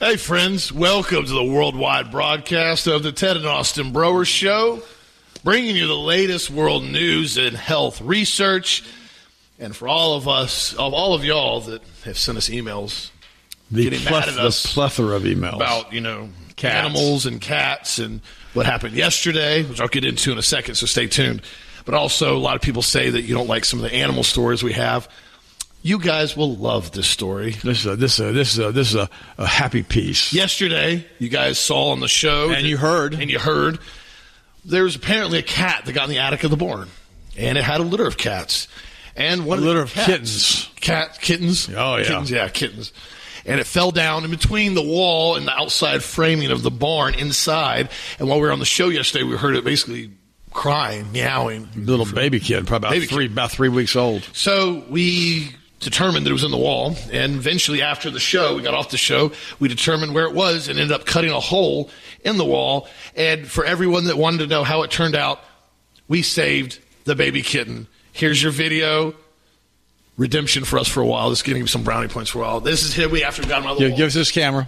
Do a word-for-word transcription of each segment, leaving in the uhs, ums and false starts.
Hey, friends. Welcome to the worldwide broadcast of the Ted and Austin Broer Show, bringing you the latest world news and health research. And for all of us, of all of y'all that have sent us emails, the getting pleth- mad at us the plethora of emails about, you know, cats. animals and cats and what happened yesterday, which I'll get into in a second, so stay tuned. But also, a lot of people say that you don't like some of the animal stories we have. You guys will love this story. This is a, this is a, this is a, this is a, a happy piece. Yesterday, you guys saw on the show. And that, you heard. And you heard. There was apparently a cat that got in the attic of the barn. And it had a litter of cats. And one a of litter the of cats, kittens. Cat, kittens. Oh, yeah. Kittens, yeah, kittens. And it fell down in between the wall and the outside framing of the barn inside. And while we were on the show yesterday, we heard it basically crying, meowing. Little baby kid, probably about Baby three, kid. about three weeks old. So we determined that it was in the wall, and eventually after the show, we got off the show, we determined where it was and ended up cutting a hole in the wall. And for everyone that wanted to know how it turned out, we saved the baby kitten. Here's your video. Redemption for us for a while. This is getting some brownie points for a while. This is him we after we got him out of the Yeah, wall. give us this camera.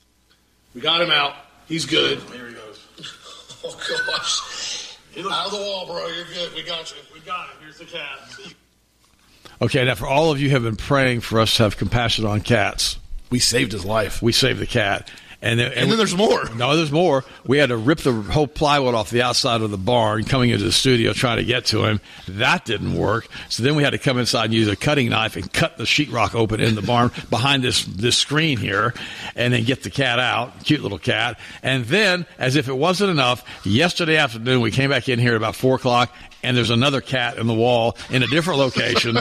We got him out. He's good. Here he goes. Oh, gosh. Out of the wall, bro. You're good. We got you. We got him. Here's the cat. Okay, now for all of you who have been praying for us to have compassion on cats, We saved his life. we saved the cat. And then, And then there's more. No, there's more. We had to rip the whole plywood off the outside of the barn coming into the studio trying to get to him. That didn't work. So then we had to come inside and use a cutting knife and cut the sheetrock open in the barn behind this, this screen here and then get the cat out. Cute little cat. And then, as if it wasn't enough, yesterday afternoon we came back in here at about four o'clock and there's another cat in the wall in a different location.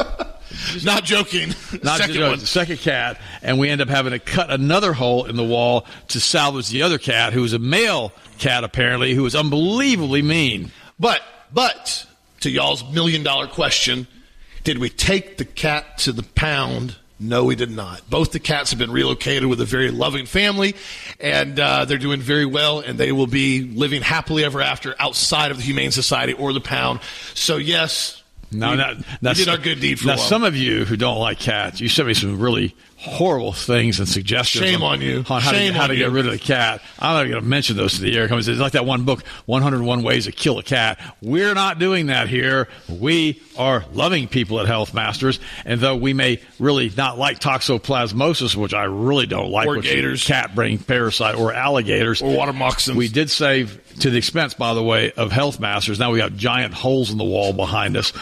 Not joking. Not Second just, one. second cat, and we end up having to cut another hole in the wall to salvage the other cat, who was a male cat apparently, who was unbelievably mean. But, but, to y'all's million dollar question, did we take the cat to the pound? No, we did not. Both the cats have been relocated with a very loving family, and uh, they're doing very well, and they will be living happily ever after outside of the Humane Society or the pound. So, yes, Now, we, now, we now, did our good deed for now a while. some of you who don't like cats, you sent me some really horrible things and suggestions. Shame on you. On how Shame to, how on to you. get rid of the cat. I'm not going to mention those to the air. It's like that one book, one oh one Ways to Kill a Cat. We're not doing that here. We are loving people at Health Masters, and though we may really not like toxoplasmosis, which I really don't like, Or which is gators. cat brain parasite, or alligators, Or water moccasins. we did save, to the expense, by the way, of Health Masters. Now we got giant holes in the wall behind us.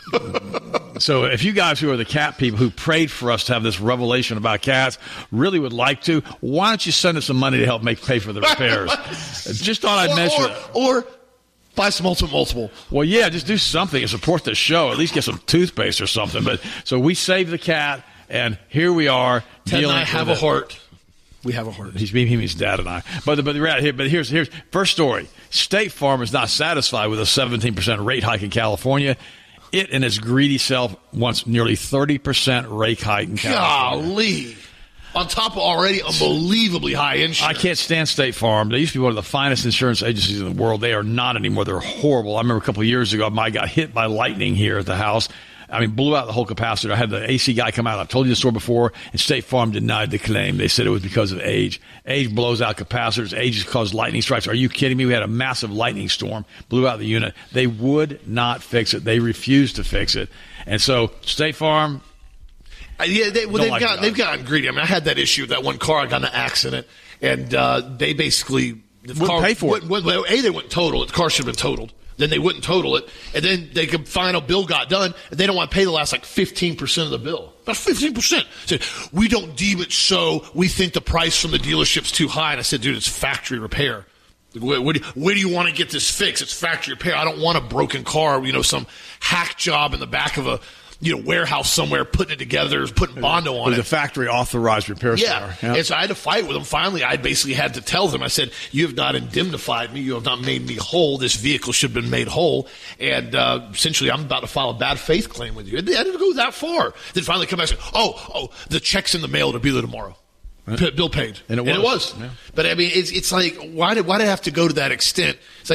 So if you guys who are the cat people who prayed for us to have this revelation about cats really would like to, why don't you send us some money to help make pay for the repairs? Just thought I'd or, mention or, it. or buy some Ultimate Multiple. Well, yeah, just do something and support the show. At least get some toothpaste or something. But so we saved the cat, and here we are. Ted and dealing I have with a it. heart. We have a heart. He's he means Dad and I. But the, but the reality, but here's here's first story. State Farm is not satisfied with a seventeen percent rate hike in California. It and its greedy self wants nearly thirty percent rate hike in California. Golly. On top of already unbelievably high insurance. I can't stand State Farm. They used to be one of the finest insurance agencies in the world. They are not anymore. They're horrible. I remember a couple of years ago, I got hit by lightning here at the house. I mean, blew out the whole capacitor. I had the A C guy come out. I've told you the story before, and State Farm denied the claim. They said it was because of age. Age blows out capacitors. Age has caused lightning strikes. Are you kidding me? We had a massive lightning storm, blew out the unit. They would not fix it. They refused to fix it. And so State Farm, Uh, yeah, they, well, Don't they've like got it, they've gotten greedy. I mean, I had that issue with that one car. I got in an accident, and uh, they basically the Wouldn't car, pay for it. wouldn't- well, A, they wouldn't total it. The car should have been totaled. Then they wouldn't total it, and then they could final bill got done, and they don't want to pay the last like fifteen percent of the bill. About fifteen percent. Said we don't deem it so. We think the price from the dealership's too high. And I said, dude, it's factory repair. Where, where, do, where do you want to get this fixed? It's factory repair. I don't want a broken car. You know, some hack job in the back of a you know warehouse somewhere, putting it together, putting Bondo on with it. a factory authorized repair Yeah. center. Yeah. And so I had to fight with them. Finally, I basically had to tell them, I said, you have not indemnified me. You have not made me whole. This vehicle should have been made whole. And uh, essentially, I'm about to file a bad faith claim with you. I didn't go that far. Then finally come back and say, oh, oh, the check's in the mail. It'll be there tomorrow. P- bill paid. And it was. And it was. Yeah. But, I mean, it's, it's like, why did, why did it have to go to that extent? It's like, just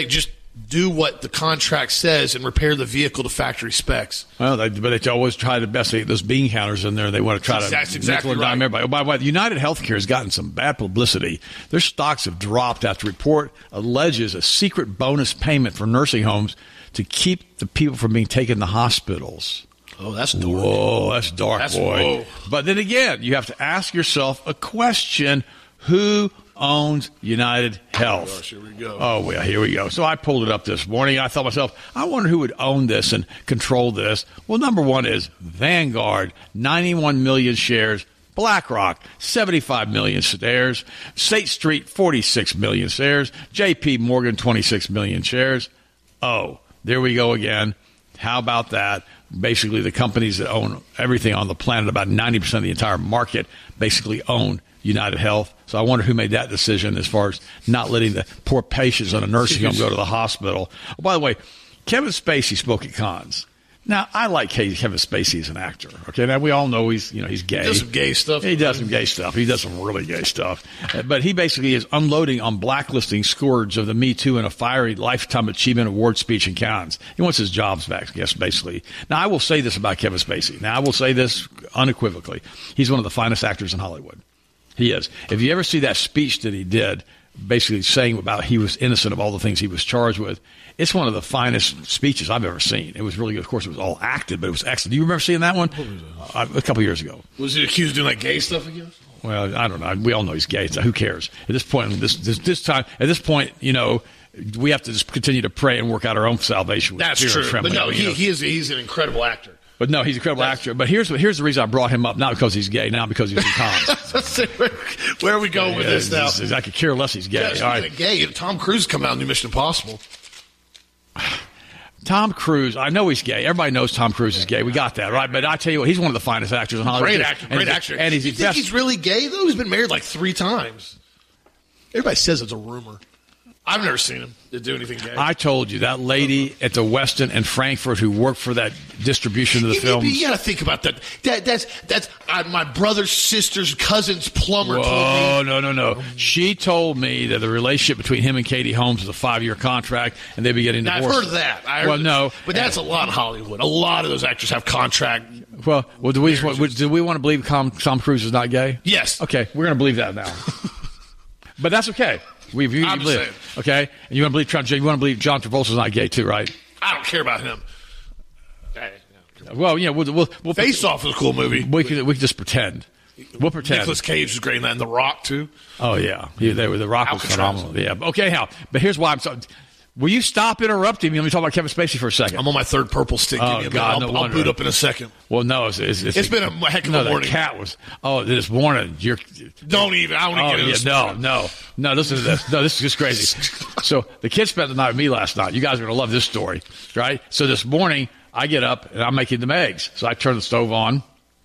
do what the contract says and repair the vehicle to factory specs. Well, they, but they always try to best. Those bean counters in there, they want to try to that's exactly nickel and dime right. everybody. Oh, by the way, United Healthcare has gotten some bad publicity. Their stocks have dropped after report alleges a secret bonus payment for nursing homes to keep the people from being taken to hospitals. Oh, that's dark. Whoa, that's dark, That's- boy. whoa. But then again, you have to ask yourself a question: who owns United Health? Gosh, here we go. Oh, well, here we go. So I pulled it up this morning. I thought to myself, I wonder who would own this and control this. Well, number one is Vanguard, ninety-one million shares. BlackRock, seventy-five million shares. State Street, forty-six million shares. J P Morgan, twenty-six million shares. Oh, there we go again. How about that? Basically, the companies that own everything on the planet, about ninety percent of the entire market, basically own United Health. So I wonder who made that decision as far as not letting the poor patients on a nursing home go to the hospital. Oh, by the way, Kevin Spacey spoke at cons. Now, I like Kevin Spacey as an actor. Okay, now we all know he's, you know, he's gay. He does some gay stuff. He does some gay stuff. He does some really gay stuff. Uh, But he basically is unloading on blacklisting scourge of the Me Too in a fiery Lifetime Achievement Award speech in Cannes. He wants his jobs back, I guess, basically. Now, I will say this about Kevin Spacey. Now, I will say this unequivocally. He's one of the finest actors in Hollywood. He is. If you ever see that speech that he did, basically saying about he was innocent of all the things he was charged with, it's one of the finest speeches I've ever seen. It was really good. Of course, it was all acted, but it was excellent. Do you remember seeing that one? Uh, a couple years ago. Was he accused of doing that gay stuff again? Well, I don't know. We all know he's gay, so who cares? At this point, this, this, this time, at this point, you know, we have to just continue to pray and work out our own salvation. With That's fear true. and But trembling, no, you he, know. he is, he's an incredible actor. But no, he's an incredible That's- actor. But here's here's the reason I brought him up, not because he's gay, not because he's in cons. where, where are we going with Yeah, this now? this is- I could care less he's gay. Yeah, All speaking right. of gay, Tom Cruise come out in New Mission Impossible. Tom Cruise, I know he's gay. Everybody knows Tom Cruise is gay. We got that, right? But I tell you what, he's one of the finest actors in Hollywood. Great actor, And great he's- actor. And he's you the think best. he's really gay, though? He's been married like three times. Everybody says it's a rumor. I've never seen him to do anything gay. I told you, that lady at the Westin in Frankfurt who worked for that distribution of the you, film. You, you got to think about that. That that's that's uh, my brother's sister's cousin's plumber told Oh, me. no, no, no. She told me that the relationship between him and Katie Holmes was a five-year contract, and they'd be getting Now, I've divorced. heard of that. I heard Well, that. no. But that's a lot in Hollywood. A lot of those actors have contract. Well, well, do we just want, do we want to believe Tom, Tom Cruise is not gay? Yes. Okay, we're going to believe that now. But that's okay. We you, I'm you just believe, saying. okay? And you want to believe Trump, you want to believe John Travolta's not gay too, right? I don't care about him. Well, yeah, we'll we'll, we'll Face Off was a cool movie. We can we can just pretend. We'll pretend. Nicolas Cage was great in that, and The Rock too. Oh yeah, he, they were the Rock was Alcatraz. phenomenal. Yeah. Okay, Hal. But here's why I'm so. Will you stop interrupting me? Let me talk about Kevin Spacey for a second. I'm on my third purple stick. Oh, Give me a minute. God, I'll, no I'll wonder. boot up in a second. Well, no, it's it's, it's, It's been a heck of no, a the morning. cat was. Oh, this morning you're. Don't even. I don't Oh even yeah, get no, no, no. Listen to this. No, this is just crazy. So the kids spent the night with me last night. You guys are gonna love this story, right? So this morning I get up and I'm making them eggs. So I turn the stove on.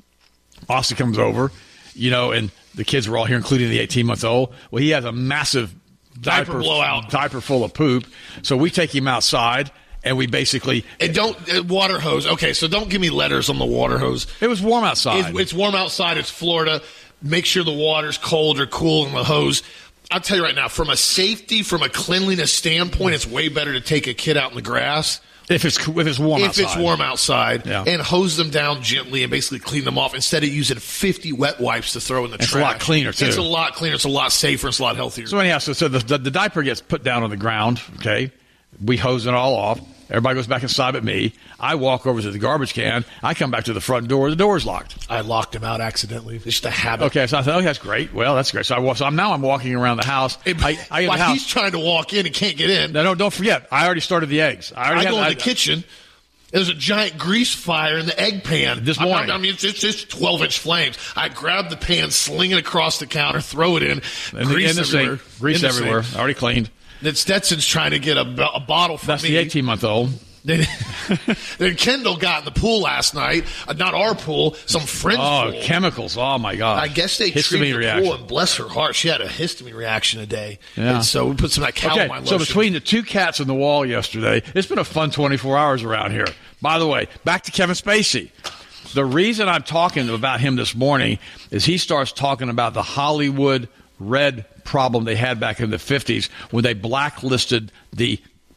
Austin comes over, you know, and the kids were all here, including the eighteen month old. Well, he has a massive Diaper diaper blowout. diaper full of poop. So we take him outside and we basically. And don't uh, water hose. Okay, so don't give me letters on the water hose. It was warm outside. It's, it's warm outside. It's Florida. Make sure the water's cold or cool in the hose. I'll tell you right now, from a safety, from a cleanliness standpoint, it's way better to take a kid out in the grass if it's if it's warm if outside. it's warm outside Yeah. and hose them down gently and basically clean them off instead of using fifty wet wipes to throw in the It's a trash. lot cleaner, too. It's a lot cleaner. It's a lot safer. It's a lot healthier. So anyhow, so, so the, the the diaper gets put down on the ground. Okay, we hose it all off. Everybody goes back inside but me. I walk over to the garbage can. I come back to the front door. The door's locked. I locked him out accidentally. It's just a habit. Okay, so I thought, oh, that's great. Well, that's great. So I walk. So I'm now I'm walking around the house. Hey, I, I in while the house. he's trying to walk in and can't get in. No, no, don't forget. I already started the eggs. I already I had, go in I- the kitchen. There's a giant grease fire in the egg pan. This I'm not- morning. I mean, it's, it's just twelve inch flames. I grab the pan, sling it across the counter, throw it in. in the, grease in the everywhere. sink, grease In the everywhere. sink. Already cleaned. Then Stetson's trying to get a, a bottle for That's me. the eighteen month old. Then, then Kendall got in the pool last night. Uh, not our pool, some friend's Oh, pool. chemicals. Oh my God. I guess they histamine treated the reaction. pool, and bless her heart, she had a histamine reaction a day. Yeah. And so we put some of that Okay, calamine so lotion. between the two cats on the wall yesterday, it's been a fun twenty-four hours around here. By the way, back to Kevin Spacey. The reason I'm talking about him this morning is he starts talking about the Hollywood red problem they had back in the fifties when they blacklisted the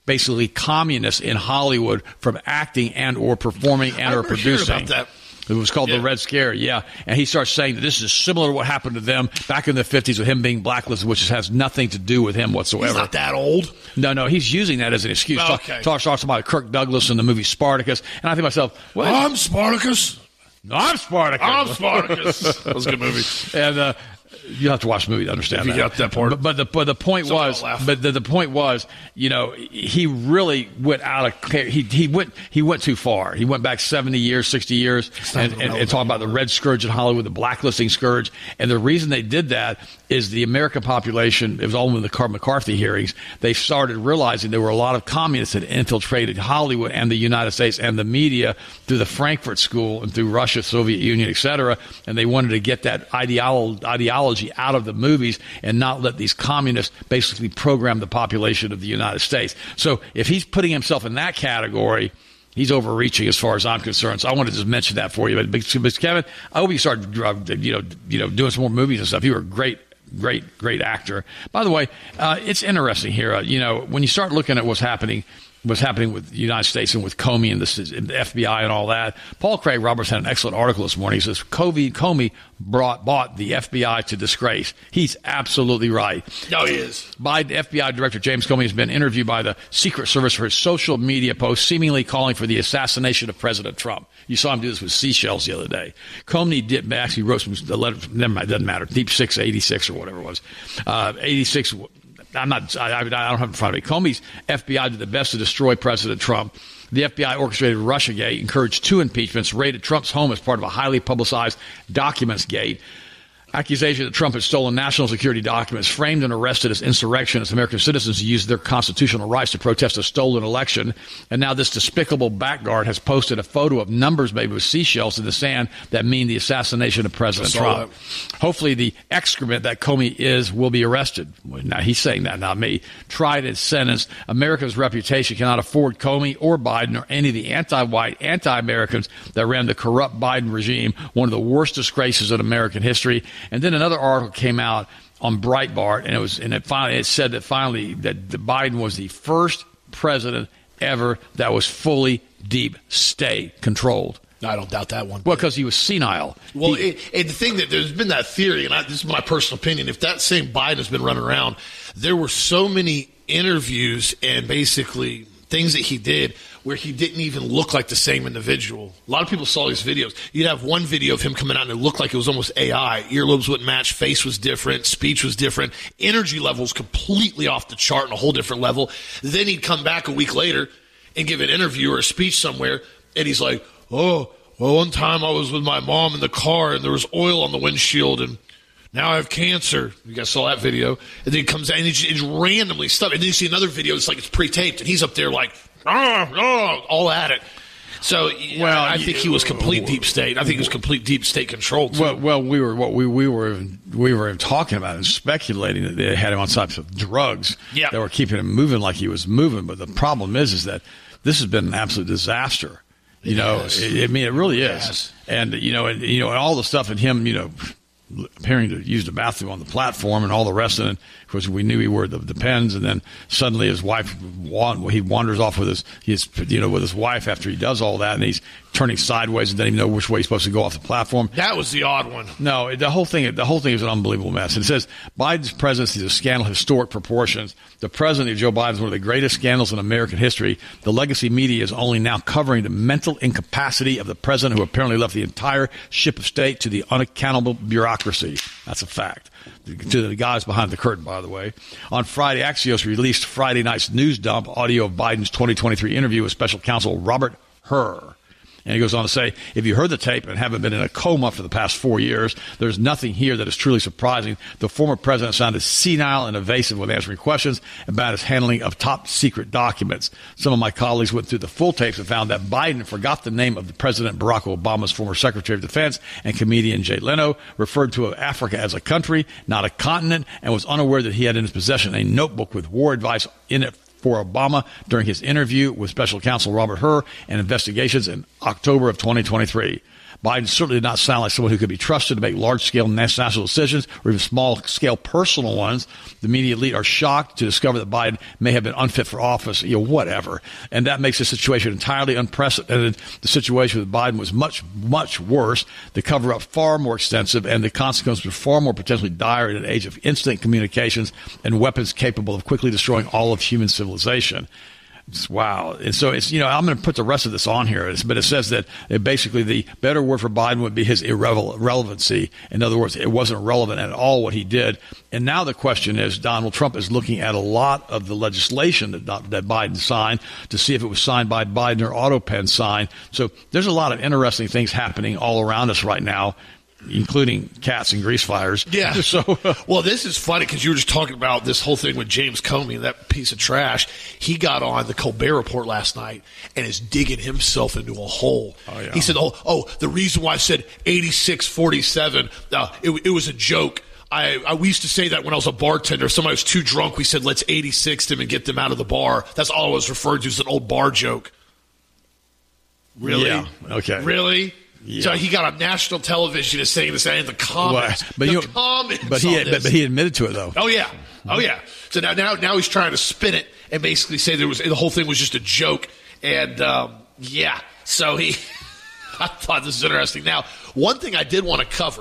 basically communists in Hollywood from acting and or performing and or producing. About that. It was called yeah. the Red Scare, yeah. And he starts saying that this is similar to what happened to them back in the fifties with him being blacklisted, which has nothing to do with him whatsoever. He's not that old. No, no, he's using that as an excuse. Oh, okay. Talks talk, about Kirk Douglas in the movie Spartacus. And I think to myself, well, I'm Spartacus. No, I'm Spartacus. I'm Spartacus. That was a good movie. And uh, you have to watch the movie to understand if you that. got that part. But, but the but the point Someone was, but the, the point was, you know, he really went out of he he went he went too far. He went back seventy years, sixty years, and, and, and talking about the red scourge in Hollywood, the blacklisting scourge. And the reason they did that is the American population. It was all in the Carl McCarthy hearings. They started realizing there were a lot of communists that infiltrated Hollywood and the United States and the media through the Frankfurt School and through Russia, Soviet Union, et cetera. And they wanted to get that ideolo- ideology out of the movies and not let these communists basically program the population of the United States. So if he's putting himself in that category, he's overreaching as far as I'm concerned. So I wanted to just mention that for you. But, but Kevin, I hope you start, you know, you know, doing some more movies and stuff. You were a great, great, great actor. By the way, uh, it's interesting here. Uh, you know, when you start looking at what's happening, what's happening with the United States and with Comey and, this, and the F B I and all that. Paul Craig Roberts had an excellent article this morning. He says, Comey, Comey brought, bought the F B I to disgrace. He's absolutely right. No, he is. Biden F B I Director James Comey has been interviewed by the Secret Service for his social media post seemingly calling for the assassination of President Trump. You saw him do this with Seychelles the other day. Comey did, actually wrote some letters, never mind, it doesn't matter, Deep six eighty-six or whatever it was. Uh, eighty-six I'm not. I, I don't have it in front of me. Comey's F B I did the best to destroy President Trump. The F B I orchestrated Russiagate, encouraged two impeachments, raided Trump's home as part of a highly publicized documents gate. Accusation that Trump had stolen national security documents, framed and arrested as insurrectionists, American citizens who used their constitutional rights to protest a stolen election. And now this despicable blackguard has posted a photo of numbers made with seashells in the sand that mean the assassination of President Trump. That. Hopefully the excrement that Comey is will be arrested. Now, he's saying that, not me. Tried and sentenced. America's reputation cannot afford Comey or Biden or any of the anti-white, anti-Americans that ran the corrupt Biden regime, one of the worst disgraces in American history. And then another article came out on Breitbart, and it was, and it finally, it said that finally that Biden was the first president ever that was fully deep state controlled. I don't doubt that one. Well, because he was senile. Well, he, it, and the thing that there's been that theory, and I, this is my personal opinion, if that same Biden has been running around, there were so many interviews and basically things that he did where he didn't even look like the same individual. A lot of people saw these videos. You'd have one video of him coming out and it looked like it was almost A I. Earlobes wouldn't match. Face was different. Speech was different. Energy levels completely off the chart on a whole different level. Then he'd come back a week later and give an interview or a speech somewhere, and he's like, oh, well, one time I was with my mom in the car and there was oil on the windshield and now I have cancer. You guys saw that video. And then he comes out and it's, it's randomly stuff. And then you see another video. It's like it's pre-taped. And he's up there like, ah, ah, all at it. So well, I think he was complete deep state. I think he was complete deep state control too. Well, well, we were what we, we were we were talking about and speculating that they had him on types of drugs yeah. that were keeping him moving like he was moving. But the problem is, is that this has been an absolute disaster. You it know, it, I mean, it really it is. Has. And you know, and you know, and all the stuff in him, you know, appearing to use the bathroom on the platform and all the rest of it. Of course, we knew he wore the, the pens, and then suddenly his wife, he wanders off with his, his, you know, with his wife after he does all that, and he's turning sideways and doesn't even know which way he's supposed to go off the platform. That was the odd one. No, the whole thing, the whole thing is an unbelievable mess. And it says Biden's presidency is a scandal of historic proportions. The presidency of Joe Biden is one of the greatest scandals in American history. The legacy media is only now covering the mental incapacity of the president, who apparently left the entire ship of state to the unaccountable bureaucracy. That's a fact. To the guys behind the curtain, by the way. On Friday, Axios released Friday night's news dump audio of Biden's twenty twenty-three interview with special counsel Robert Hur. And he goes on to say, if you heard the tape and haven't been in a coma for the past four years, there's nothing here that is truly surprising. The former president sounded senile and evasive when answering questions about his handling of top secret documents. Some of my colleagues went through the full tapes and found that Biden forgot the name of the President Barack Obama's former Secretary of Defense, and comedian Jay Leno referred to Africa as a country, not a continent, and was unaware that he had in his possession a notebook with war advice in it for Obama during his interview with special counsel Robert Hur and investigations in October of twenty twenty-three. Biden certainly did not sound like someone who could be trusted to make large-scale national decisions or even small-scale personal ones. The media elite are shocked to discover that Biden may have been unfit for office, you know, whatever. And that makes the situation entirely unprecedented. The situation with Biden was much, much worse. The cover-up far more extensive, and the consequences were far more potentially dire in an age of instant communications and weapons capable of quickly destroying all of human civilization. It's, wow. And so it's, you know, I'm going to put the rest of this on here, but it says that it basically the better word for Biden would be his irrelevancy. In other words, it wasn't relevant at all what he did. And now the question is, Donald Trump is looking at a lot of the legislation that, that Biden signed to see if it was signed by Biden or AutoPen signed. So there's a lot of interesting things happening all around us right now, including cats and grease fires. Yeah. So, well, this is funny because you were just talking about this whole thing with James Comey, that piece of trash. He got on the Colbert Report last night and is digging himself into a hole. Oh, yeah. He said, oh, oh, the reason why I said eighty-six forty-seven, uh, it, it was a joke. I, I we used to say that when I was a bartender. If somebody was too drunk, we said, let's eighty-six them and get them out of the bar. That's all I was referred to as an old bar joke. Really? Yeah. Okay. Really? Yeah. So he got on national television as saying this in the comments. Well, but the you, comments but he, but, but he admitted to it though. Oh yeah, oh yeah. So now, now, now he's trying to spin it and basically say there was the whole thing was just a joke. And um, yeah, so he. I thought this is interesting. Now, one thing I did want to cover.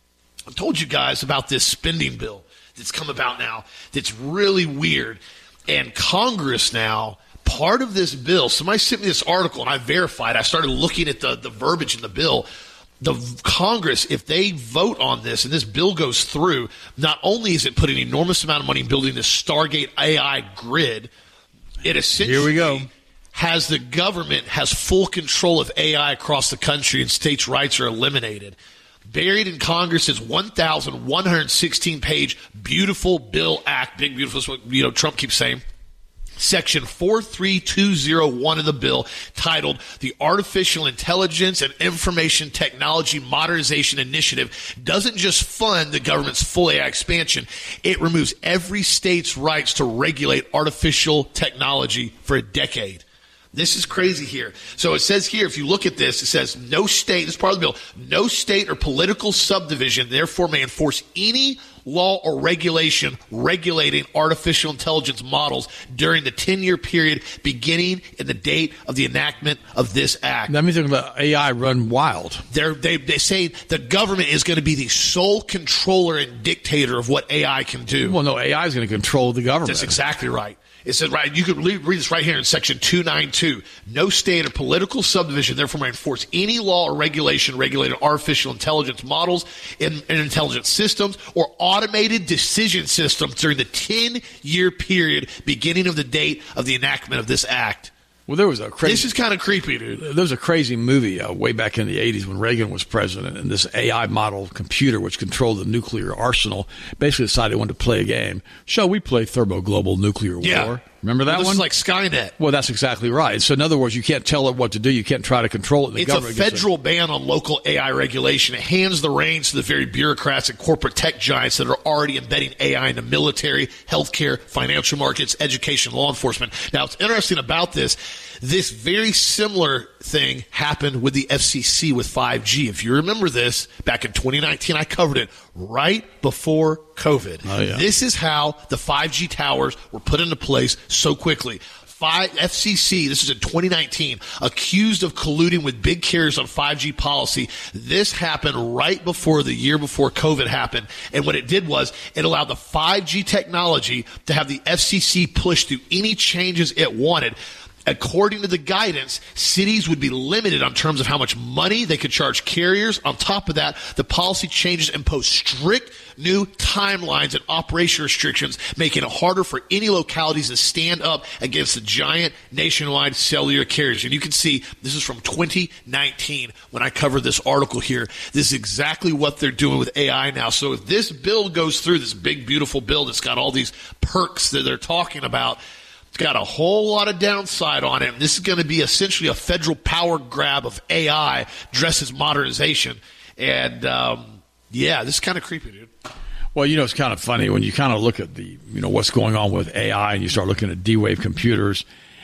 I told you guys about this spending bill that's come about now. That's really weird, and Congress now. Part of this bill, somebody sent me this article, and I verified. I started looking at the, the verbiage in the bill. The Congress, if they vote on this and this bill goes through, not only is it putting an enormous amount of money in building this Stargate A I grid, it essentially Here we go. has the government has full control of A I across the country, and states' rights are eliminated. Buried in Congress's one thousand one hundred sixteen page beautiful bill act, big beautiful is what you know Trump keeps saying. Section four three two oh one of the bill, titled the Artificial Intelligence and Information Technology Modernization Initiative, doesn't just fund the government's full A I expansion. It removes every state's rights to regulate artificial technology for a decade. This is crazy here. So it says here, if you look at this, it says no state, this is part of the bill, no state or political subdivision therefore may enforce any law or regulation regulating artificial intelligence models during the ten-year period beginning in the date of the enactment of this act. That means they're going to let A I run wild. They're, they they say the government is going to be the sole controller and dictator of what A I can do. Well, no, A I is going to control the government. That's exactly right. It says, right, you can read this right here in section two ninety-two. No state or political subdivision therefore may enforce any law or regulation regulating artificial intelligence models and, and intelligence systems or automated decision systems during the ten-year period beginning of the date of the enactment of this act. Well, there was a crazy. This is kind of creepy, dude. There was a crazy movie uh, way back in the eighties when Reagan was president, and this A I model computer, which controlled the nuclear arsenal, basically decided it wanted to play a game. Shall we play thermoglobal nuclear yeah. war? Remember that well, this one? This is like Skynet. Well, that's exactly right. So, in other words, you can't tell it what to do. You can't try to control it. The it's a federal ban on local A I regulation. It hands the reins to the very bureaucrats and corporate tech giants that are already embedding A I into military, healthcare, financial markets, education, law enforcement. Now, what's interesting about this, this very similar thing happened with the F C C with five G. If you remember this, back in twenty nineteen, I covered it right before COVID. Oh, yeah. This is how the five G towers were put into place so quickly. Five, F C C, this is in twenty nineteen, accused of colluding with big carriers on five G policy. This happened right before the year before COVID happened. And what it did was it allowed the five G technology to have the F C C push through any changes it wanted. According to the guidance, cities would be limited on terms of how much money they could charge carriers. On top of that, the policy changes impose strict new timelines and operation restrictions, making it harder for any localities to stand up against the giant nationwide cellular carriers. And you can see this is from twenty nineteen when I covered this article here. This is exactly what they're doing with A I now. So if this bill goes through, this big, beautiful bill that's got all these perks that they're talking about, it's got a whole lot of downside on it. And this is going to be essentially a federal power grab of A I dressed as modernization. And, um, yeah, this is kind of creepy, dude. Well, you know, it's kind of funny when you kind of look at the, you know, what's going on with A I and you start looking at D-Wave computers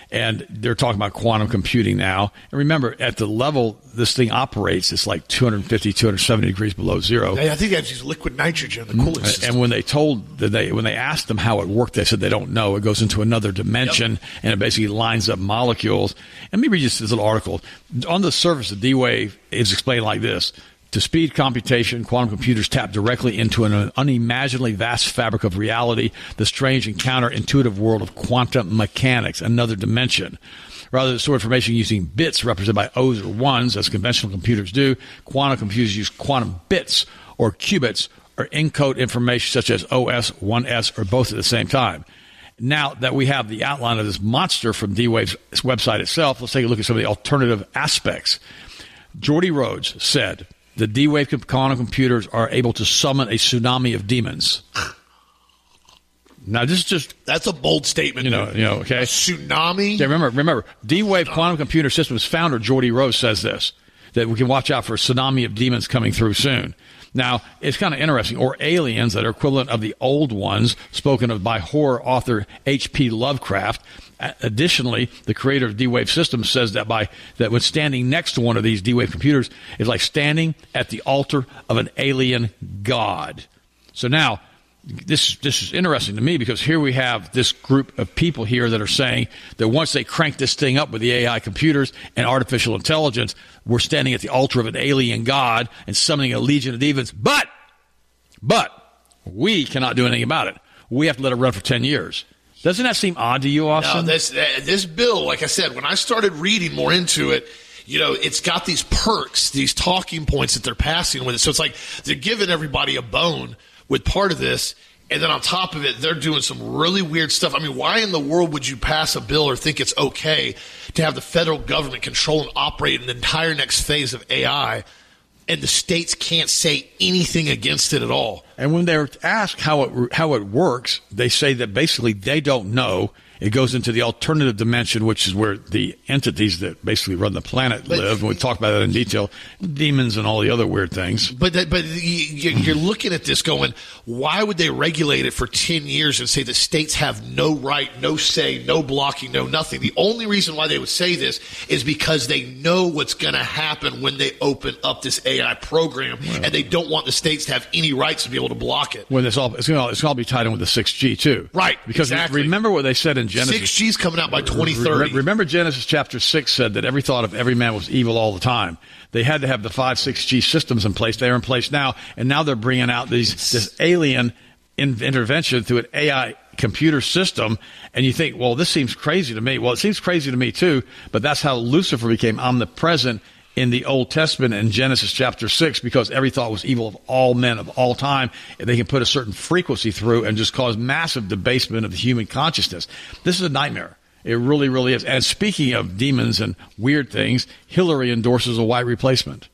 And they're talking about quantum computing now. And remember, at the level this thing operates, it's like two hundred fifty, two hundred seventy degrees below zero. I think that's just liquid nitrogen, the cooling mm-hmm. system. And when they told that they, when they asked them how it worked, they said they don't know. It goes into another dimension, yep. and it basically lines up molecules. And let me read you this little article. On the surface, the D-Wave is explained like this. To speed computation, quantum computers tap directly into an unimaginably vast fabric of reality, the strange and counterintuitive world of quantum mechanics, another dimension. Rather than store information using bits represented by O's or ones, as conventional computers do, quantum computers use quantum bits or qubits or encode information such as O S, one S, or both at the same time. Now that we have the outline of this monster from D-Wave's website itself, let's take a look at some of the alternative aspects. Geordie Rhodes said, the D-Wave quantum computers are able to summon a tsunami of demons. Now, this is just... That's a bold statement. You know, you know okay? A tsunami? Yeah, remember, remember, D-Wave quantum computer systems founder Geordie Rhodes says this, that we can watch out for a tsunami of demons coming through soon. Now, it's kind of interesting. Or aliens that are equivalent of the old ones spoken of by horror author H P Lovecraft. Additionally, the creator of D-Wave Systems says that by that when standing next to one of these D-Wave computers is like standing at the altar of an alien god. So now, this this is interesting to me because here we have this group of people here that are saying that once they crank this thing up with the A I computers and artificial intelligence, we're standing at the altar of an alien god and summoning a legion of demons. But, but, we cannot do anything about it. We have to let it run for ten years. Doesn't that seem odd to you, Austin? No, this, this bill, like I said, when I started reading more into it, you know, it's got these perks, these talking points that they're passing with it. So it's like they're giving everybody a bone with part of this, and then on top of it, they're doing some really weird stuff. I mean, why in the world would you pass a bill or think it's okay to have the federal government control and operate an entire next phase of A I, and the states can't say anything against it at all? And when they're asked how it how it works, they say that basically they don't know. It goes into the alternative dimension, which is where the entities that basically run the planet but, live. And we talk about that in detail, demons and all the other weird things. But that, but you're looking at this going, why would they regulate it for ten years and say the states have no right, no say, no blocking, no nothing? The only reason why they would say this is because they know what's going to happen when they open up this A I program, well, and they don't want the states to have any rights to be able to block it. When it's all, it's going to all be tied in with the six G too. Right, because exactly. Remember what they said in Genesis. six G's coming out by twenty thirty. Remember Genesis chapter six said that every thought of every man was evil all the time. They had to have the five, six G systems in place. They are in place now, and now they're bringing out these this alien in, intervention through an A I computer system, and you think, well, this seems crazy to me. Well, it seems crazy to me too, but that's how Lucifer became omnipresent in the Old Testament in Genesis chapter six, because every thought was evil of all men of all time. They can put a certain frequency through and just cause massive debasement of the human consciousness. This is a nightmare. It really, really is. And speaking of demons and weird things, Hillary endorses a white replacement.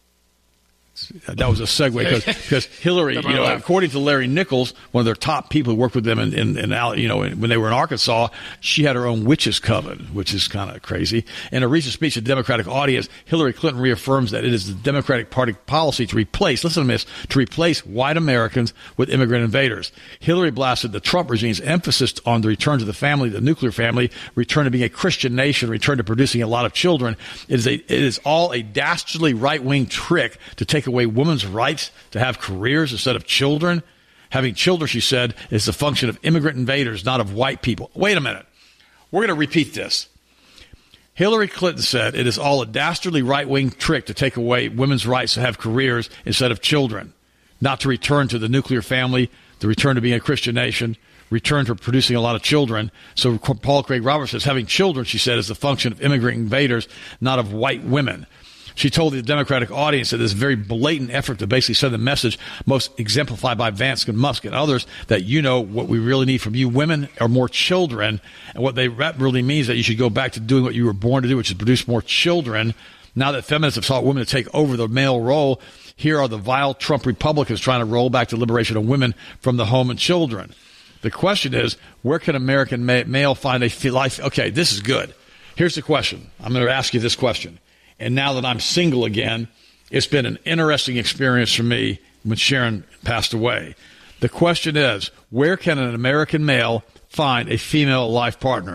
That was a segue because Hillary, you know, according to Larry Nichols, one of their top people who worked with them in, in, in you know, when they were in Arkansas, she had her own witches coven, which is kind of crazy. In a recent speech to the Democratic audience, Hillary Clinton reaffirms that it is the Democratic Party policy to replace, listen to this, to replace white Americans with immigrant invaders. Hillary blasted the Trump regime's emphasis on the return to the family, the nuclear family, return to being a Christian nation, return to producing a lot of children. It is a, it is all a dastardly right-wing trick to take away women's rights to have careers instead of children. Having children, she said, is the function of immigrant invaders, not of white people. Wait a minute. We're going to repeat this. Hillary Clinton said it is all a dastardly right-wing trick to take away women's rights to have careers instead of children, not to return to the nuclear family, to return to being a Christian nation, return to producing a lot of children. So Paul Craig Roberts says having children, she said, is the function of immigrant invaders, not of white women. She told the Democratic audience that this very blatant effort to basically send the message most exemplified by Vance and Musk and others that, you know, what we really need from you women are more children. And what they that really means that you should go back to doing what you were born to do, which is produce more children. Now that feminists have sought women to take over the male role, here are the vile Trump Republicans trying to roll back the liberation of women from the home and children. The question is, where can American ma- male find a life? Okay, this is good. Here's the question. I'm going to ask you this question. And now that I'm single again, it's been an interesting experience for me when Sharon passed away. The question is, where can an American male find a female life partner?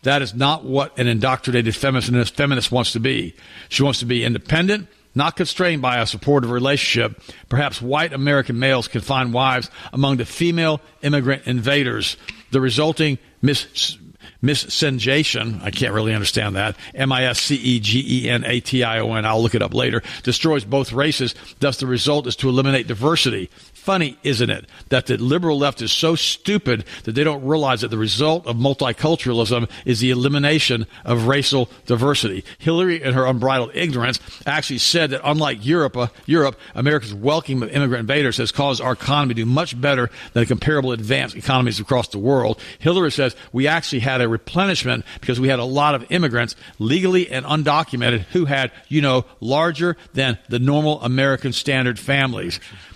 That is not what an indoctrinated feminist, feminist wants to be. She wants to be independent, not constrained by a supportive relationship. Perhaps white American males can find wives among the female immigrant invaders. The resulting mis- miscegenation, I can't really understand that, M I S C E G E N A T I O N, I'll look it up later, destroys both races. Thus, the result is to eliminate diversity. Funny, isn't it, that the liberal left is so stupid that they don't realize that the result of multiculturalism is the elimination of racial diversity. Hillary, in her unbridled ignorance, actually said that unlike Europe, uh, Europe, America's welcome of immigrant invaders has caused our economy to do much better than comparable advanced economies across the world. Hillary says we actually had a replenishment because we had a lot of immigrants, legally and undocumented, who had, you know, larger than the normal American standard families.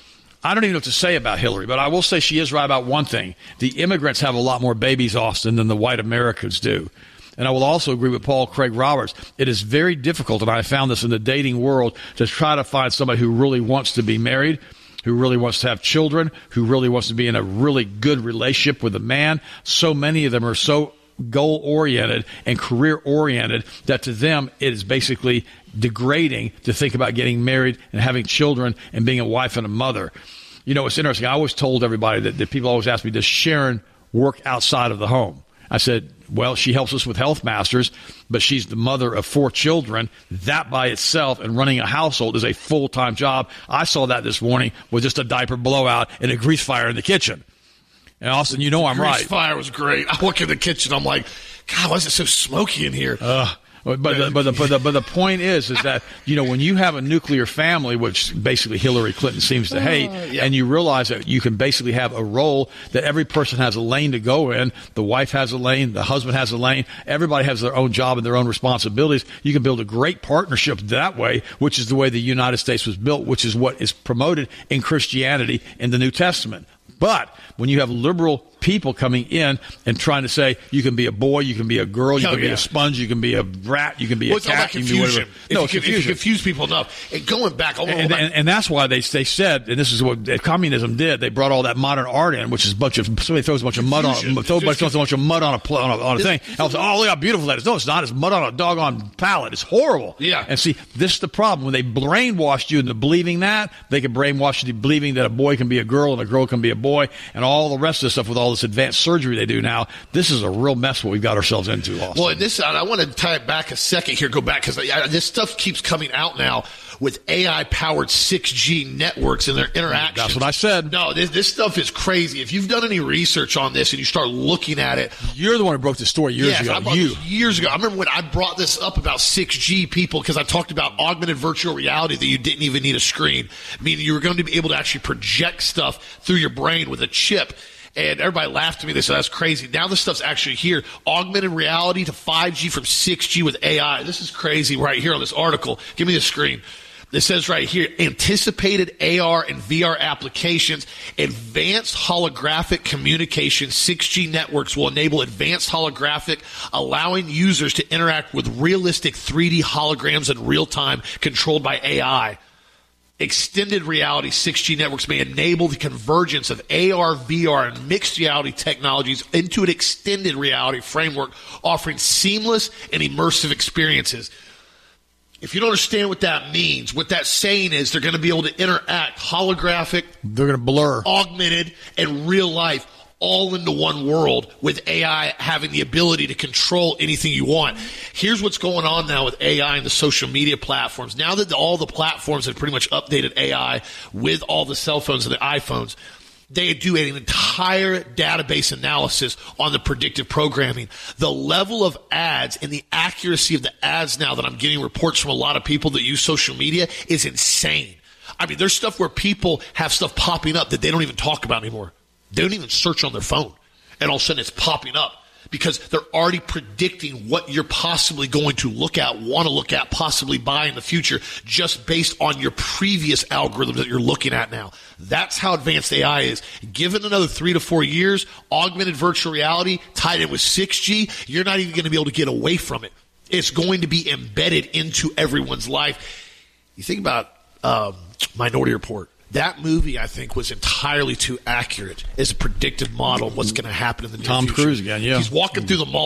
I don't even know what to say about Hillary, but I will say she is right about one thing. The immigrants have a lot more babies, Austin, than the white Americans do. And I will also agree with Paul Craig Roberts. It is very difficult, and I found this in the dating world, to try to find somebody who really wants to be married, who really wants to have children, who really wants to be in a really good relationship with a man. So many of them are so goal-oriented and career-oriented that to them it is basically degrading to think about getting married and having children and being a wife and a mother. You know, it's interesting. I always told everybody that, that people always ask me, does Sharon work outside of the home? I said, well, she helps us with Health Masters, but she's the mother of four children. That by itself and running a household is a full-time job. I saw that this morning with just a diaper blowout and a grease fire in the kitchen. And Austin, you know the I'm grease right. Fire was great. I walk in the kitchen, I'm like, God, why is it so smoky in here? Uh, but the, but the but the but the point is, is that you know when you have a nuclear family, which basically Hillary Clinton seems to hate, uh, yeah. and you realize that you can basically have a role that every person has a lane to go in. The wife has a lane, the husband has a lane. Everybody has their own job and their own responsibilities. You can build a great partnership that way, which is the way the United States was built, which is what is promoted in Christianity in the New Testament. But when you have liberal people coming in and trying to say you can be a boy, you can be a girl, you oh, can yeah. be a sponge, you can be a rat, you can be well, a cat, you can be whatever. If no, you, can, if you confuse people enough. And going back, and, and, and, and that's why they they said, and this is what communism did. They brought all that modern art in, which is a bunch of somebody throws a bunch of mud on, throws a bunch, a bunch of mud on a on a, on a thing. And I was like, oh, look how beautiful that is. No, it's not. It's mud on a doggone pallet. It's horrible. Yeah. And see, this is the problem. When they brainwashed you into believing that, they can brainwash you into believing that a boy can be a girl and a girl can be a boy, and all the rest of the stuff with all this advanced surgery they do now. This is a real mess what we've got ourselves into, Austin. Well, this I want to tie it back a second here, go back, because this stuff keeps coming out now with A I-powered six G networks and their interactions. That's what I said. No, this, this stuff is crazy. If you've done any research on this and you start looking at it. You're the one who broke the story years yes, ago. I brought you. this years ago. I remember when I brought this up about six G people, because I talked about augmented virtual reality, that you didn't even need a screen, meaning you were going to be able to actually project stuff through your brain with a chip. And everybody laughed at me. They said, that's crazy. Now this stuff's actually here. Augmented reality to five G from six G with A I. This is crazy right here on this article. Give me the screen. It says right here, anticipated A R and V R applications, advanced holographic communication. six G networks will enable advanced holographic, allowing users to interact with realistic three D holograms in real time, controlled by A I. Extended reality six G networks may enable the convergence of A R, V R, and mixed reality technologies into an extended reality framework, offering seamless and immersive experiences. If you don't understand what that means, what that's saying is they're going to be able to interact holographic, they're going to blur, augmented, and real life all into one world, with A I having the ability to control anything you want. Here's what's going on now with A I and the social media platforms. Now that all the platforms have pretty much updated A I with all the cell phones and the iPhones, they do an entire database analysis on the predictive programming. The level of ads and the accuracy of the ads now that I'm getting reports from a lot of people that use social media is insane. I mean, there's stuff where people have stuff popping up that they don't even talk about anymore. They don't even search on their phone, and all of a sudden it's popping up because they're already predicting what you're possibly going to look at, want to look at, possibly buy in the future, just based on your previous algorithm that you're looking at now. That's how advanced A I is. Given another three to four years, augmented virtual reality tied in with six G, you're not even going to be able to get away from it. It's going to be embedded into everyone's life. You think about um, Minority Report. That movie, I think, was entirely too accurate as a predictive model of what's going to happen in the near Tom future. Cruise again, yeah. He's walking through the mall,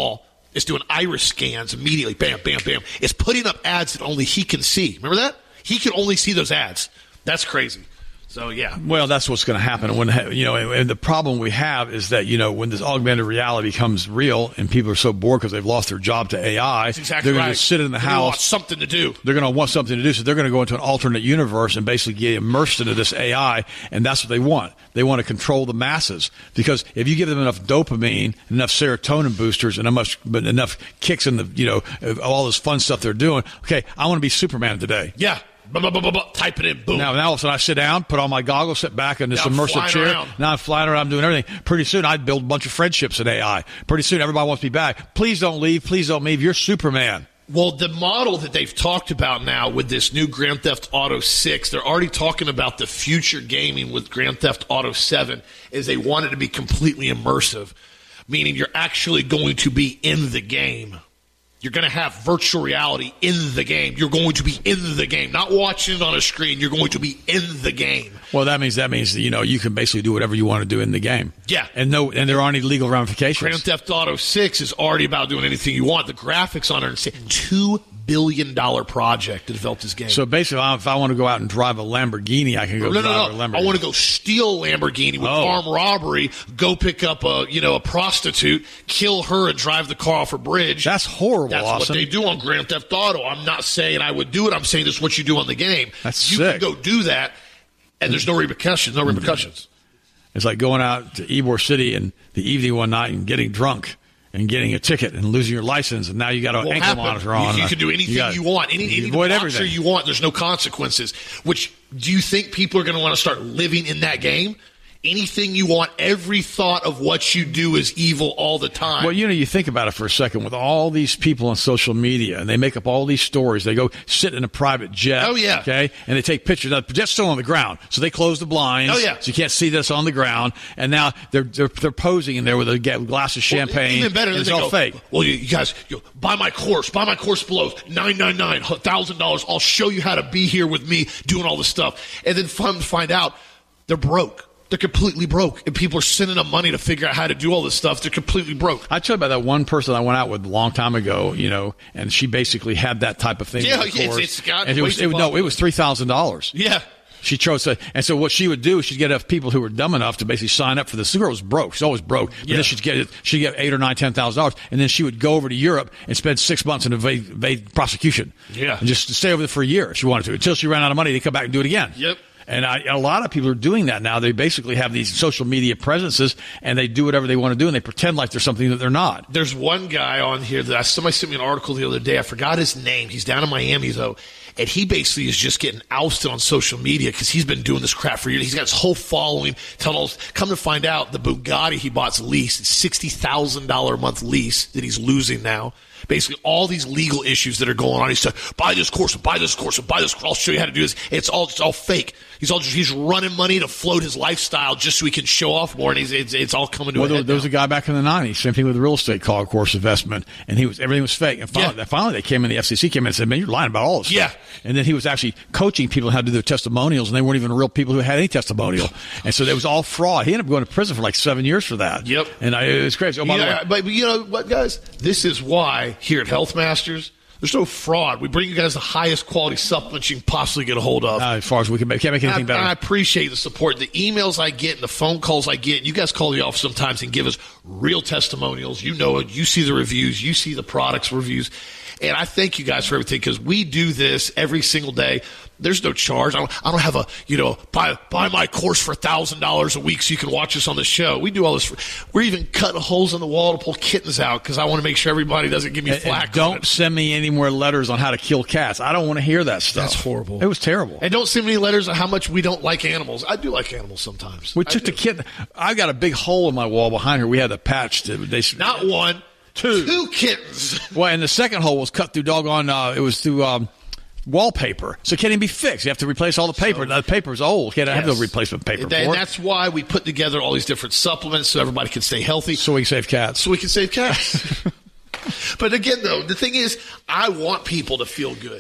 It's doing iris scans immediately. Bam, bam, bam. It's putting up ads that only he can see. Remember that? He can only see those ads. That's crazy. So, yeah. Well, that's what's going to happen. When you know, and, and the problem we have is that, you know, when this augmented reality becomes real and people are so bored because they've lost their job to A I, That's exactly they're going right. to just sit in the They're house. want something to do. They're going to want something to do, so they're going to go into an alternate universe and basically get immersed into this A I, and that's what they want. They want to control the masses because if you give them enough dopamine, enough serotonin boosters, and enough, enough kicks in the, you know, all this fun stuff they're doing, okay, I want to be Superman today. Yeah. Blah, blah, blah, blah, blah. Type it in, boom. Now, now all of a sudden I sit down, put on my goggles, sit back in this Now I'm immersive flying chair. around. Now I'm flying around, I'm doing everything. Pretty soon I'd build a bunch of friendships in A I. Pretty soon everybody wants me back. Please don't leave. Please don't leave. You're Superman. Well, the model that they've talked about now with this new Grand Theft Auto six, they're already talking about the future gaming with Grand Theft Auto seven, is they want it to be completely immersive, meaning you're actually going to be in the game. You're going to have virtual reality in the game. You're going to be in the game, not watching it on a screen. You're going to be in the game. Well, that means that means you know you can basically do whatever you want to do in the game. Yeah, and no, and there aren't any legal ramifications. Grand Theft Auto six is already about doing anything you want. The graphics on it are two billion dollar project to develop this game. So basically, if I want to go out and drive a Lamborghini, I can go no, drive no, a no. Lamborghini. I want to go steal a Lamborghini with Oh. armed robbery, go pick up a you know a prostitute, kill her, and drive the car off a bridge. That's horrible. That's Austin. what they do on Grand Theft Auto. I'm not saying I would do it. I'm saying this is what you do on the game. That's you sick. can go do that, and there's no repercussions. No repercussions. It's like going out to Ybor City in the evening one night and getting drunk and getting a ticket and losing your license, and now you got an Won't ankle happen. monitor on. You, you can do anything you, got- you want. Any, you any avoid boxer everything. you want. There's no consequences. Which do you think people are going to want to start living in that game? Anything you want, every thought of what you do is evil all the time. Well, you know, you think about it for a second. With all these people on social media, and they make up all these stories. They go sit in a private jet. Oh, yeah. Okay, and they take pictures. Now, the jet's still on the ground, so they close the blinds. Oh, yeah. So you can't see this on the ground. And now they're they're, they're posing in there with a ga- glass of Well, champagne. even better, and than it's they all go, fake. Well, you, you guys, you, buy my course. Buy my course below nine nine nine thousand dollars. I'll show you how to be here with me doing all this stuff. And then find find out they're broke. They're completely broke, and people are sending them money to figure out how to do all this stuff. They're completely broke. I tell you about that one person I went out with a long time ago, you know, and she basically had that type of thing. Yeah, with the yeah, it's- course. it's got and it way was too it, was- no, popular. it was three thousand dollars. Yeah. She chose to, and so what she would do is she'd get enough people who were dumb enough to basically sign up for this. The girl was broke; she's always broke. But Yeah. then she'd get she'd get eight or nine, ten thousand dollars, and then she would go over to Europe and spend six months in evade, evade prosecution. Yeah. and just stay over there for a year if she wanted to, until she ran out of money. They come back and do it again. Yep. And I, a lot of people are doing that now. They basically have these social media presences, and they do whatever they want to do, and they pretend like they're something that they're not. There's one guy on here that I, somebody sent me an article the other day. I forgot his name. He's down in Miami, though. And he basically is just getting ousted on social media because he's been doing this crap for years. He's got his whole following. Telling all, come to find out, the Bugatti he bought's lease, it's sixty thousand dollars a month lease that he's losing now. Basically, all these legal issues that are going on. He's saying, buy this course, buy this course, buy this course. I'll show you how to do this. It's all, it's all fake. He's all just, he's running money to float his lifestyle just so he can show off more. And he's, it's, it's all coming to Well, a there, head there was now. a guy back in the nineties, same thing with the real estate call, of course, investment, and he was everything was fake. And finally, Yeah. finally they came in, the F C C came in and said, "Man, you're lying about all this." Yeah. stuff." And then he was actually coaching people how to do their testimonials, and they weren't even real people who had any testimonial, and so it was all fraud. He ended up going to prison for like seven years for that. Yep. And I, it was crazy. Oh, by Yeah, the way, but but you know what, guys? This is why here at Health Masters, there's no fraud. We bring you guys the highest quality supplements you can possibly get a hold of. uh, as far as we can make, can't make And I, anything better. and I appreciate the support. The emails I get and the phone calls I get. You guys call the office sometimes and give us real testimonials. You know it. You see the reviews. You see the products reviews. And I thank you guys for everything because we do this every single day. There's no charge. I don't, I don't have a, you know, buy buy my course for one thousand dollars a week so you can watch us on the show. We do all this. For, we're even cutting holes in the wall to pull kittens out because I want to make sure everybody doesn't give me And- flack. and don't on it. send me any more letters on how to kill cats. I don't want to hear that stuff. That's horrible. It was terrible. And don't send me letters on how much we don't like animals. I do like animals sometimes. We I took do. the kitten. I got a big hole in my wall behind her. We had the patch. To, they, Not one, Two. two kittens. Well, and the second hole was cut through doggone. Uh, it was through um, wallpaper, so it can't even be fixed. You have to replace all the paper. So- the paper's old. Can't have no Yes. replacement paper And for it. that's why we put together all these different supplements so everybody can stay healthy, So we can save cats. so we can save cats. But again, though, the thing is, I want people to feel good.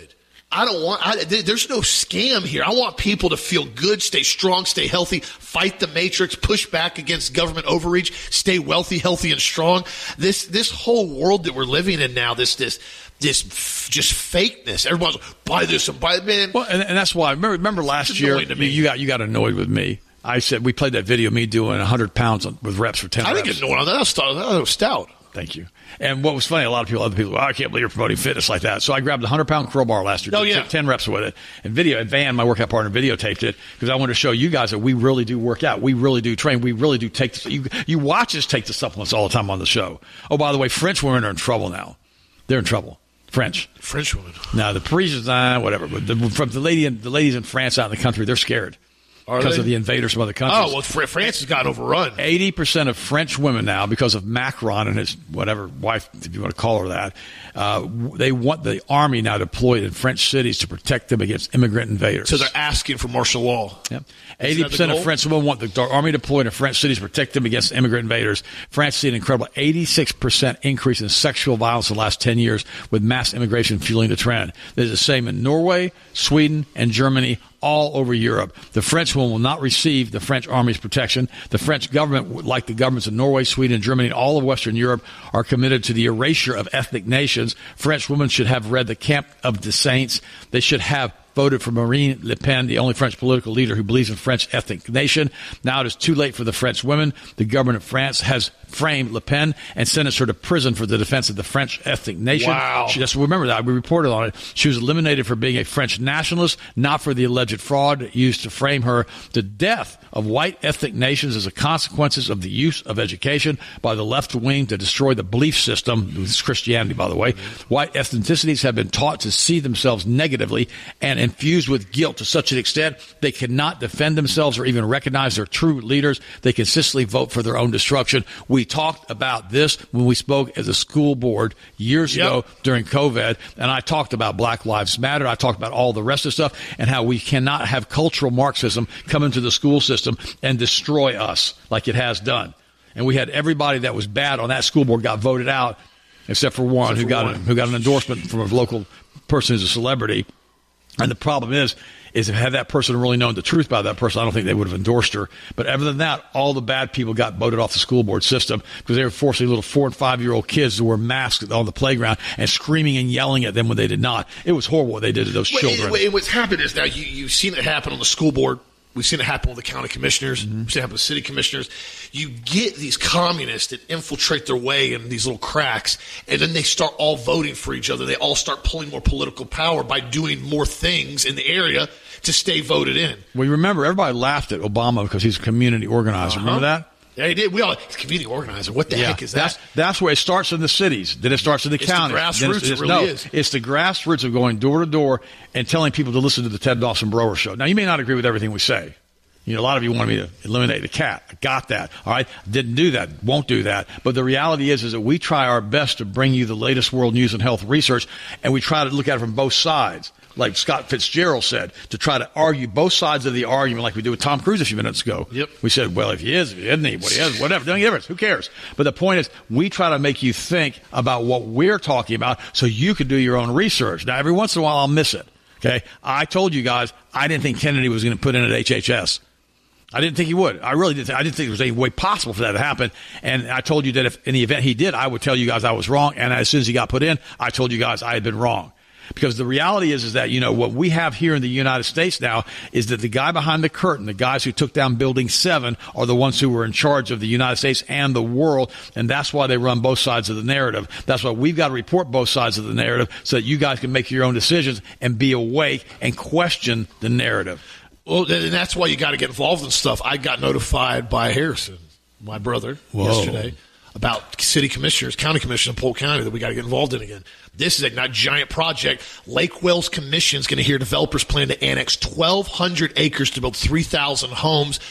I don't want, I, there's no scam here. I want people to feel good, stay strong, stay healthy, fight the matrix, push back against government overreach, stay wealthy, healthy, and strong. This, this whole world that we're living in now, this, this, this f- just fakeness. Everyone's buy this and buy it, man. Well, and, and that's why, remember, remember last year, you, you got, you got annoyed with me. I said, we played that video of me doing one hundred pounds with reps for ten I reps. didn't get annoyed on that. I was, I was stout. Thank you. And what was funny, a lot of people, other people, oh, I can't believe you're promoting fitness like that. So I grabbed a hundred-pound curl bar last year, oh, did yeah. ten reps with it, and video. And Van, my workout partner, videotaped it because I wanted to show you guys that we really do work out, we really do train, we really do take. The, you, you watch us take the supplements all the time on the show. Oh, by the way, French women are in trouble now. They're in trouble. French, French women. Now the Parisians, uh, whatever, but the, from the lady, the ladies in France out in the country, they're scared. Are because they? of the invaders from other countries. Oh, well, France has got overrun. eighty percent of French women now, because of Macron and his whatever wife, if you want to call her that, uh, they want the army now deployed in French cities to protect them against immigrant invaders. So they're asking for martial law. Yep. eighty percent of French women want the army deployed in French cities to protect them against immigrant invaders. France has seen an incredible eighty-six percent increase in sexual violence in the last ten years, with mass immigration fueling the trend. There's the same in Norway, Sweden, and Germany, all over Europe. The French will not receive the French army's protection. The French government, like the governments of Norway, Sweden, and Germany, and all of Western Europe, are committed to the erasure of ethnic nations. French women should have read The Camp of the Saints. They should have voted for Marine Le Pen, the only French political leader who believes in French ethnic nation. Now it is too late for the French women. The government of France has framed Le Pen and sentenced her to prison for the defense of the French ethnic nation. Wow. She just remember that. We reported on it. She was eliminated for being a French nationalist, not for the alleged fraud used to frame her. The death of white ethnic nations is a consequence of the use of education by the left wing to destroy the belief system. This is Christianity, by the way. White ethnicities have been taught to see themselves negatively and infused with guilt to such an extent they cannot defend themselves or even recognize their true leaders. They consistently vote for their own destruction. We talked about this when we spoke as a school board years yep. ago during COVID, and I talked about Black Lives Matter. I talked about all the rest of the stuff and how we cannot have cultural Marxism come into the school system and destroy us like it has done. And we had everybody that was bad on that school board got voted out, except for one except who for got one. A, who got an endorsement from a local person who's a celebrity. And the problem is, is if had that person really known the truth about that person, I don't think they would have endorsed her. But other than that, all the bad people got voted off the school board system because they were forcing little four and five year old kids to wear masks on the playground and screaming and yelling at them when they did not. It was horrible what they did to those well, children. And, and what's happened is now you, you've seen it happen on the school board. We've seen it happen with the county commissioners. Mm-hmm. We've seen it happen with city commissioners. You get these communists that infiltrate their way in these little cracks, and then they start all voting for each other. They all start pulling more political power by doing more things in the area to stay voted in. Well, you remember, everybody laughed at Obama because he's a community organizer. Uh-huh. Remember that? Yeah, he did. We all, he's a community organizer. What the yeah, heck is that? That's, that's where it starts in the cities. Then it starts in the it's counties. The grassroots, it's, it's, it really no, is. It's the grassroots of going door to door and telling people to listen to the Ted Dawson Brower Show. Now, you may not agree with everything we say. You know, a lot of you wanted me to eliminate the cat. I got that. All right. Didn't do that. Won't do that. But the reality is, is that we try our best to bring you the latest world news and health research, and we try to look at it from both sides. Like Scott Fitzgerald said, to try to argue both sides of the argument like we did with Tom Cruise a few minutes ago. Yep. We said, well, if he is, if he isn't, he, what he is, whatever. Doesn't make a difference. Who cares? But the point is, we try to make you think about what we're talking about so you can do your own research. Now, every once in a while, I'll miss it. Okay. I told you guys, I didn't think Kennedy was going to put in at H H S. I didn't think he would. I really didn't think, I didn't think there was any way possible for that to happen. And I told you that if in the event he did, I would tell you guys I was wrong. And as soon as he got put in, I told you guys I had been wrong. Because the reality is, is that, you know, what we have here in the United States now is that the guy behind the curtain, the guys who took down Building seven, are the ones who were in charge of the United States and the world. And that's why they run both sides of the narrative. That's why we've got to report both sides of the narrative so that you guys can make your own decisions and be awake and question the narrative. Well, and that's why you got to get involved in stuff. I got notified by Harrison, my brother, Whoa. yesterday about city commissioners, county commissioners in Polk County that we got to get involved in again. This is a not giant project. Lake Wales Commission is going to hear developers plan to annex twelve hundred acres to build three thousand homes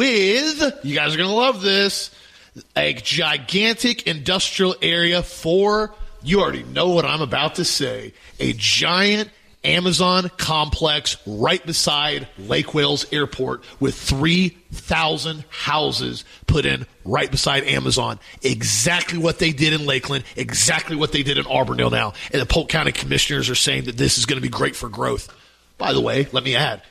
with, you guys are going to love this, a gigantic industrial area for, you already know what I'm about to say, a giant Amazon complex right beside Lake Wales Airport with three thousand houses put in right beside Amazon. Exactly what they did in Lakeland, exactly what they did in Auburndale now. And the Polk County commissioners are saying that this is going to be great for growth. By the way, let me add,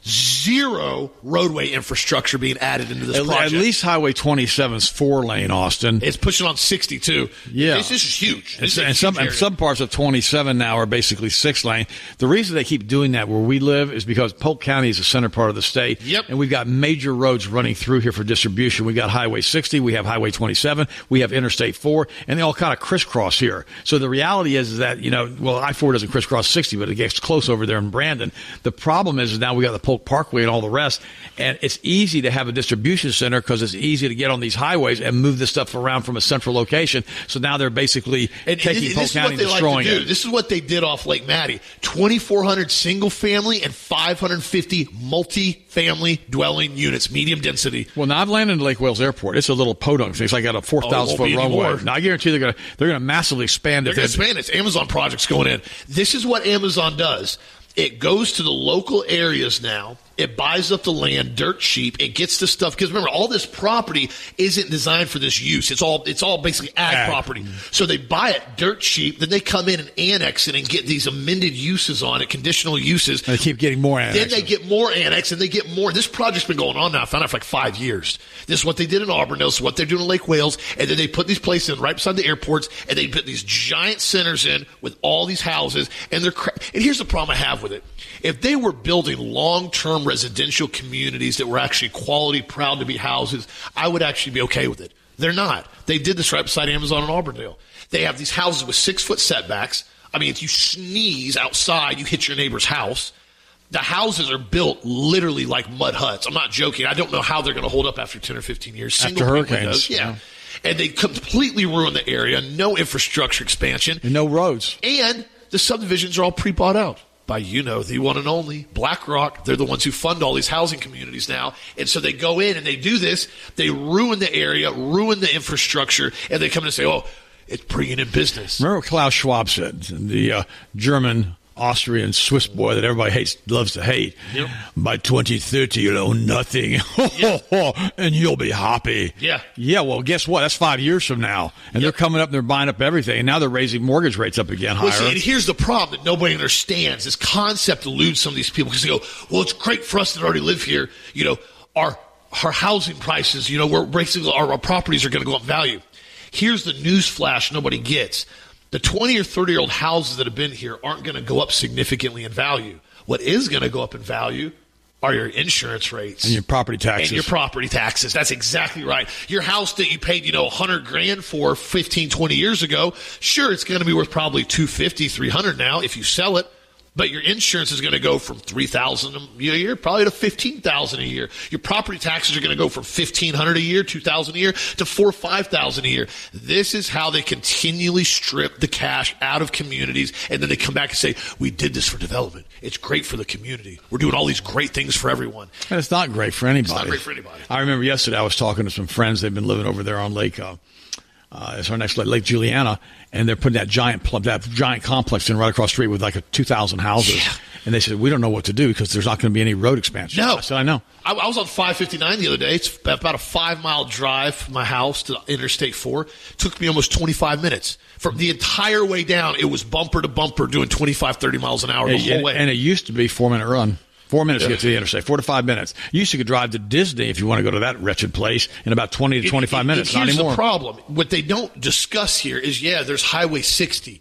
zero roadway infrastructure being added into this at, project. At least Highway twenty-seven is four-lane, Austin. It's pushing on sixty-two. Yeah. This, this is huge. This and, is and, some, and some parts of twenty-seven now are basically six-lane. The reason they keep doing that where we live is because Polk County is the center part of the state. Yep. And we've got major roads running through here for distribution. We've got Highway sixty. We have Highway twenty-seven. We have Interstate four. And they all kind of crisscross here. So the reality is that, you know, well, I four doesn't crisscross sixty, but it gets close over there in Brandon. The problem is, is now we got the Polk Parkway and all the rest, and it's easy to have a distribution center because it's easy to get on these highways and move this stuff around from a central location. So now they're basically and, taking and Polk County and destroying like to do. it. This is what they did off Lake Mattie. twenty-four hundred single-family and five hundred fifty multi-family dwelling units, medium density. Well, now I've landed in Lake Wales Airport. It's a little podunk thing. It's like got a four thousand oh, foot runway. Anymore. Now I guarantee they're going to they're going to massively expand They're it. going to expand it. It's Amazon projects going in. This is what Amazon does. It goes to the local areas now. It buys up the land dirt cheap. It gets the stuff because remember, all this property isn't designed for this use. It's all it's all basically ag, ag property. So they buy it dirt cheap. Then they come in and annex it and get these amended uses on it, conditional uses. And they keep getting more annexes. Then they get more annex and they get more. This project's been going on now. I found out for like five years. This is what they did in Auburndale. This is what they're doing in Lake Wales. And then they put these places in right beside the airports, and they put these giant centers in with all these houses. And they're cra- and here's the problem I have with it. If they were building long-term residential communities that were actually quality, proud to be houses, I would actually be okay with it. They're not. They did this right beside Amazon in Auburndale. They have these houses with six-foot setbacks. I mean, if you sneeze outside, you hit your neighbor's house. The houses are built literally like mud huts. I'm not joking. I don't know how they're going to hold up after ten or fifteen years. After Single hurricanes. windows. Yeah. yeah. And they completely ruin the area. No infrastructure expansion. And no roads. And the subdivisions are all pre-bought out by, you know, the one and only BlackRock. They're the ones who fund all these housing communities now. And so they go in and they do this. They ruin the area, ruin the infrastructure, and they come in and say, oh, it's bringing in business. Remember what Klaus Schwab said, the uh, German, Austrian, Swiss boy that everybody hates, loves to hate. Yep. By twenty thirty, you'll own nothing, Yeah. and you'll be happy. Yeah. Yeah, well, guess what? That's five years from now. And Yep. they're coming up and they're buying up everything. And now they're raising mortgage rates up again higher. Well, see, and here's the problem that nobody understands. This concept eludes some of these people because they go, well, it's great for us that already live here. You know, our, our housing prices, you know, we're basically, our, our properties are going to go up in value. Here's the news flash nobody gets. The twenty or thirty-year-old houses that have been here aren't going to go up significantly in value. What is going to go up in value are your insurance rates. And your property taxes. And your property taxes. That's exactly right. Your house that you paid, you know, one hundred grand for fifteen, twenty years ago, sure, it's going to be worth probably two fifty, three hundred now if you sell it. But your insurance is going to go from three thousand a year probably to fifteen thousand a year. Your property taxes are going to go from fifteen hundred a year, two thousand a year to four or five thousand a year. This is how they continually strip the cash out of communities, and then they come back and say, "We did this for development. It's great for the community. We're doing all these great things for everyone." And it's not great for anybody. It's not great for anybody. I remember yesterday I was talking to some friends. They've been living over there on Lake. Uh, Uh, it's our next lake, Lake Juliana, and they're putting that giant pl- that giant complex in right across the street with like a two thousand houses. Yeah. And they said, we don't know what to do because there's not going to be any road expansion. No. I said, I know. I, I was on five fifty-nine the other day. It's about a five-mile drive from my house to Interstate four. It took me almost twenty-five minutes. From the entire way down, it was bumper to bumper doing twenty-five, thirty miles an hour the And, whole way. and it used to be four-minute run. Four minutes Yeah. to get to the interstate, four to five minutes. You used to could drive to Disney if you want to go to that wretched place in about twenty to twenty-five It- it- minutes. Not Here's anymore. the problem. What they don't discuss here is, yeah, there's Highway sixty.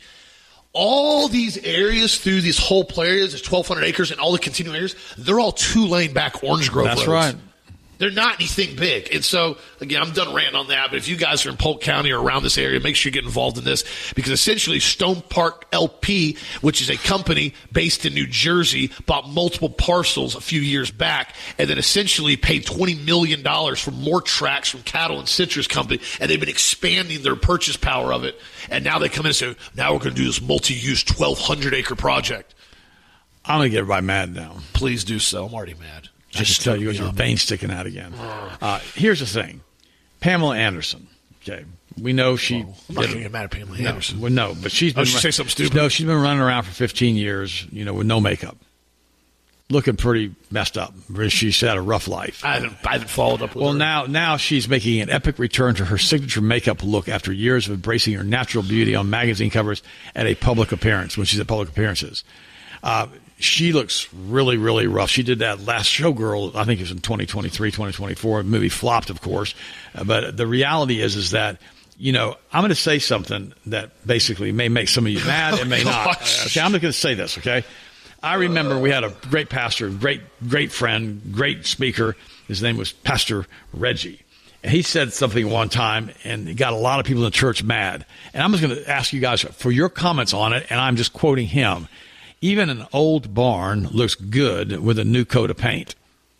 All these areas through these whole areas, there's twelve hundred acres, and all the continuing areas, they're all two-lane back Orange Grove That's roads. right. They're not anything big. And so, again, I'm done ranting on that, but if you guys are in Polk County or around this area, make sure you get involved in this, because essentially Stone Park L P, which is a company based in New Jersey, bought multiple parcels a few years back and then essentially paid twenty million dollars for more tracts from Cattle and Citrus Company, and they've been expanding their purchase power of it. And now they come in and say, now we're going to do this multi-use twelve hundred acre project. I'm going to get everybody mad now. Please do so. I'm already mad. I just tell you, with your veins sticking out again. Uh, here's the thing. Pamela Anderson, okay, We know she. Well, I'm not going to get mad at Pamela no, Anderson. Well, no, but she's been. Oh, she say something stupid? No, she's been running around for fifteen years, you know, with no makeup, looking pretty messed up. She's had a rough life. I haven't, I haven't followed up with well, her. Well, now, now she's making an epic return to her signature makeup look after years of embracing her natural beauty on magazine covers at a public appearance when she's at public appearances. Uh, she looks really, really rough. She did that last Showgirl, I think it was in twenty twenty-three, twenty twenty-four. The movie flopped, of course. Uh, but the reality is, is that, you know, I'm going to say something that basically may make some of you mad and may oh, not. Okay, I'm just going to say this, okay? I remember we had a great pastor, great, great friend, great speaker. His name was Pastor Reggie. And he said something one time, and it got a lot of people in the church mad. And I'm just going to ask you guys for your comments on it, and I'm just quoting him. Even an old barn looks good with a new coat of paint.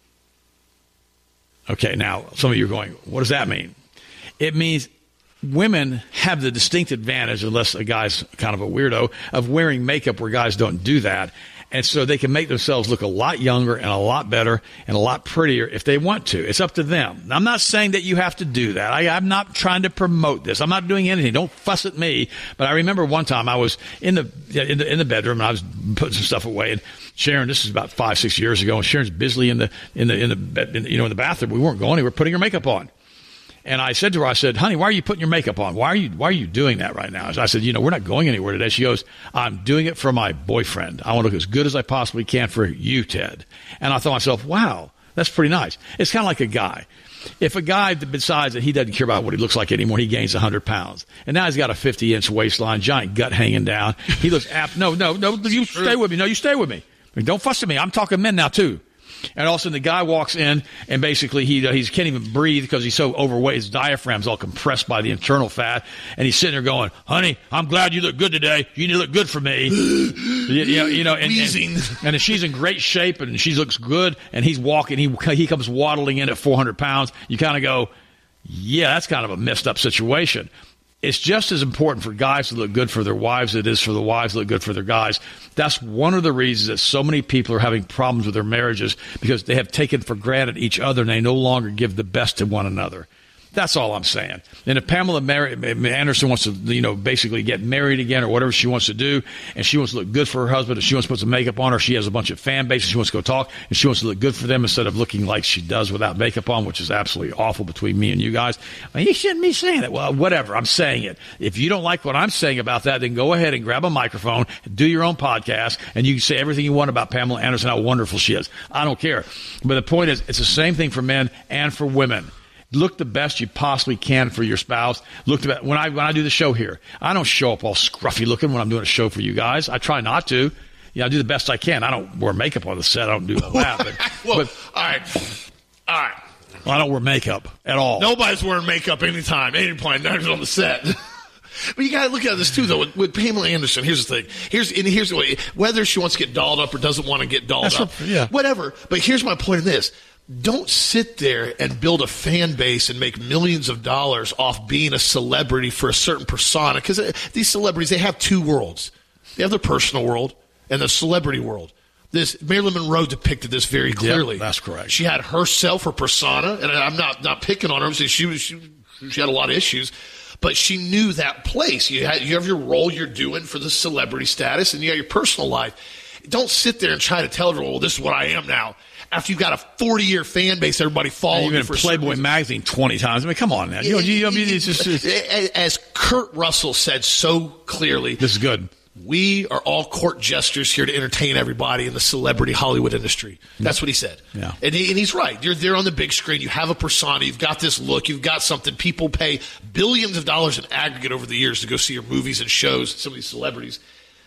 Okay, now, some of you are going, what does that mean? It means women have the distinct advantage, unless a guy's kind of a weirdo, of wearing makeup where guys don't do that. And so they can make themselves look a lot younger and a lot better and a lot prettier if they want to. It's up to them. I'm not saying that you have to do that. I, I'm not trying to promote this. I'm not doing anything. Don't fuss at me. But I remember one time I was in the in the, in the bedroom and I was putting some stuff away. And Sharon, this is about five, six years ago, and Sharon's busily in the in the in the bed, in, you know in the bathroom. We weren't going anywhere, putting her makeup on. And I said to her, I said, honey, why are you putting your makeup on? Why are you why are you doing that right now? I said, you know, we're not going anywhere today. She goes, I'm doing it for my boyfriend. I want to look as good as I possibly can for you, Ted. And I thought to myself, wow, that's pretty nice. It's kind of like a guy. If a guy decides that he doesn't care about what he looks like anymore, he gains one hundred pounds. And now he's got a fifty-inch waistline, giant gut hanging down. He looks apt. No, no, no, you stay with me. No, you stay with me. I mean, don't fuss at me. I'm talking men now, too. And all of a sudden, the guy walks in, and basically he he can't even breathe because he's so overweight. His diaphragm's all compressed by the internal fat. And he's sitting there going, honey, I'm glad you look good today. You need to look good for me. you, know, you know, and, and, and if she's in great shape and she looks good, and he's walking, he he comes waddling in at four hundred pounds, you kind of go, yeah, that's kind of a messed up situation. It's just as important for guys to look good for their wives as it is for the wives to look good for their guys. That's one of the reasons that so many people are having problems with their marriages, because they have taken for granted each other and they no longer give the best to one another. That's all I'm saying. And if Pamela Mar- Anderson wants to, you know, basically get married again or whatever she wants to do, and she wants to look good for her husband, and she wants to put some makeup on her, she has a bunch of fan base, and she wants to go talk, and she wants to look good for them instead of looking like she does without makeup on, which is absolutely awful between me and you guys. Well, you shouldn't be saying that. Well, whatever. I'm saying it. If you don't like what I'm saying about that, then go ahead and grab a microphone, do your own podcast, and you can say everything you want about Pamela Anderson, how wonderful she is. I don't care. But the point is, it's the same thing for men and for women. Look the best you possibly can for your spouse. Look the best. When I when I do the show here, I don't show up all scruffy looking when I'm doing a show for you guys. I try not to. You know, I do the best I can. I don't wear makeup on the set. I don't do all that. But, well, but, all right. All right. Well, I don't wear makeup at all. Nobody's wearing makeup anytime, any point, not even on the set. But you got to look at this, too, though. With, with Pamela Anderson, here's the thing. Here's and here's the way. Whether she wants to get dolled up or doesn't want to get dolled That's up, what, yeah. whatever. But here's my point in this. Don't sit there and build a fan base and make millions of dollars off being a celebrity for a certain persona. Because these celebrities, they have two worlds. They have their personal world and the celebrity world. This Marilyn Monroe depicted this very clearly. Yep, that's correct. She had herself, her persona, and I'm not not picking on her. She was she, she had a lot of issues, but she knew that place. You had you have your role you're doing for the celebrity status, and you have your personal life. Don't sit there and try to tell everyone, well, this is what I am now. After you've got a forty-year fan base, everybody following you for Playboy magazine twenty times. I mean, come on, man. You know, you, I mean, it's just, it's, as Kurt Russell said so clearly, this is good. We are all court jesters here to entertain everybody in the celebrity Hollywood industry. That's what he said. Yeah. And, he, and he's right. You're there on the big screen. You have a persona. You've got this look. You've got something. People pay billions of dollars in aggregate over the years to go see your movies and shows, some of these celebrities.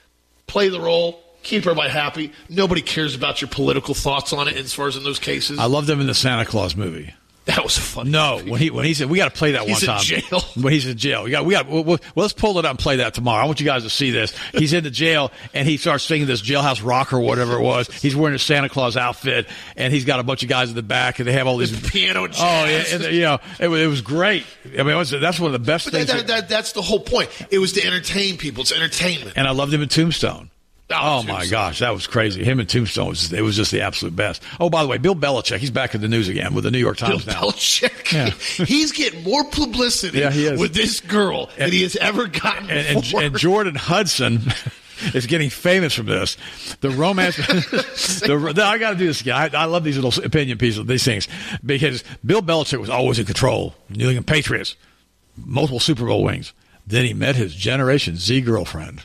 Play the role. Keep everybody happy. Nobody cares about your political thoughts on it as far as in those cases. I loved him in the Santa Claus movie. That was a funny No, movie. when he when he said we got to play that he's one time. He's in jail. When he's in jail, we got we got. Well, well, let's pull it up and play that tomorrow. I want you guys to see this. He's in the jail and he starts singing this Jailhouse Rock or whatever it was. He's wearing a Santa Claus outfit and he's got a bunch of guys in the back and they have all these the piano. Jazz. Oh yeah, and, you know it, it was great. I mean, it was, that's one of the best but things. That, that, that, that's the whole point. It was to entertain people. It's entertainment. And I loved him in Tombstone. Oh, my gosh, that was crazy. Him and Tombstone, was, it was just the absolute best. Oh, by the way, Bill Belichick, he's back in the news again with the New York Times Bill now. Belichick, Yeah. he's getting more publicity yeah, he is. with this girl and, than he has ever gotten and, before. And, and Jordan Hudson is getting famous from this. The romance. the, the, I got to do this again. I, I love these little opinion pieces, these things, because Bill Belichick was always in control. New England Patriots, multiple Super Bowl wins. Then he met his Generation Z girlfriend.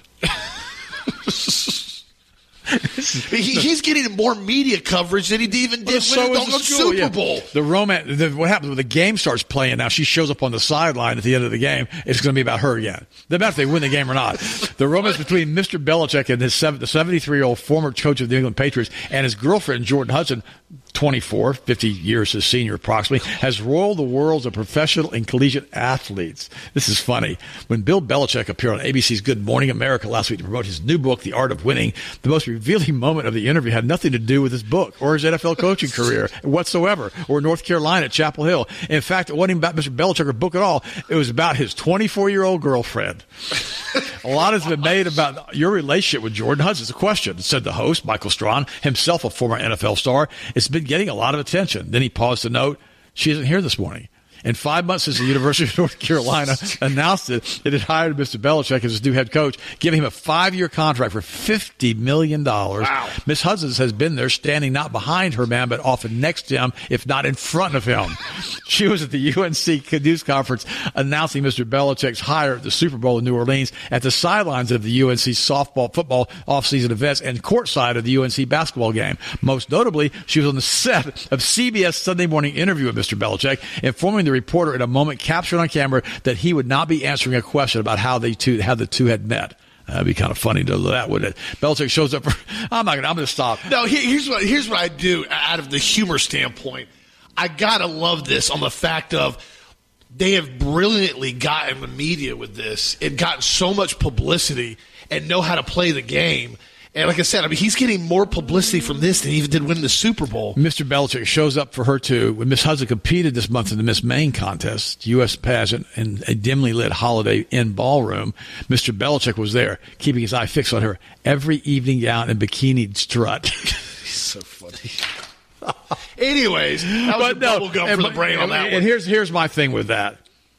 he, he's getting more media coverage than he even did so with the, the Super yeah. Bowl. The romance. The, what happens when the game starts playing? Now she shows up on the sideline at the end of the game. It's going to be about her again. Doesn't matter if they win the game or not. The romance between Mister Belichick and his seven, the seventy-three-year-old former coach of the New England Patriots and his girlfriend Jordan Hudson, twenty-four, fifty years his senior approximately, has roiled the worlds of professional and collegiate athletes. This is funny. When Bill Belichick appeared on A B C's Good Morning America last week to promote his new book, The Art of Winning, the most revealing moment of the interview had nothing to do with his book or his N F L coaching career whatsoever, or North Carolina at Chapel Hill. In fact, it wasn't even about Mister Belichick's book at all. It was about his twenty-four-year-old girlfriend. A lot has been made about your relationship with Jordan Hudson. It's a question, said the host, Michael Strawn, himself a former N F L star. It's been getting a lot of attention. Then he paused to note, she isn't here this morning. In five months since the University of North Carolina announced it, it had hired Mister Belichick as its new head coach, giving him a five-year contract for fifty million dollars. Wow. Miss Hudson has been there, standing not behind her man, but often next to him, if not in front of him. She was at the U N C news conference announcing Mister Belichick's hire at the Super Bowl in New Orleans, at the sidelines of the U N C softball, football offseason events, and courtside of the U N C basketball game. Most notably, she was on the set of C B S Sunday Morning Interview with Mister Belichick, informing the reporter in a moment captured on camera that he would not be answering a question about how they two how the two had met. That'd be kind of funny to do that, wouldn't it? Belichick shows up for, I'm not gonna, I'm gonna stop. No, here, here's what here's what I do out of the humor standpoint. I gotta love this on the fact of they have brilliantly gotten the media with this and gotten so much publicity and know how to play the game. And like I said, I mean, he's getting more publicity from this than he even did winning the Super Bowl. Mister Belichick shows up for her, too. When Miss Hudson competed this month in the Miss Maine contest, U S pageant, in a dimly lit Holiday Inn ballroom, Mister Belichick was there, keeping his eye fixed on her every evening gown and bikini strut. He's so funny. Anyways, that was But a no, bubble gum and, for the brain on that and one. here's here's my thing with that.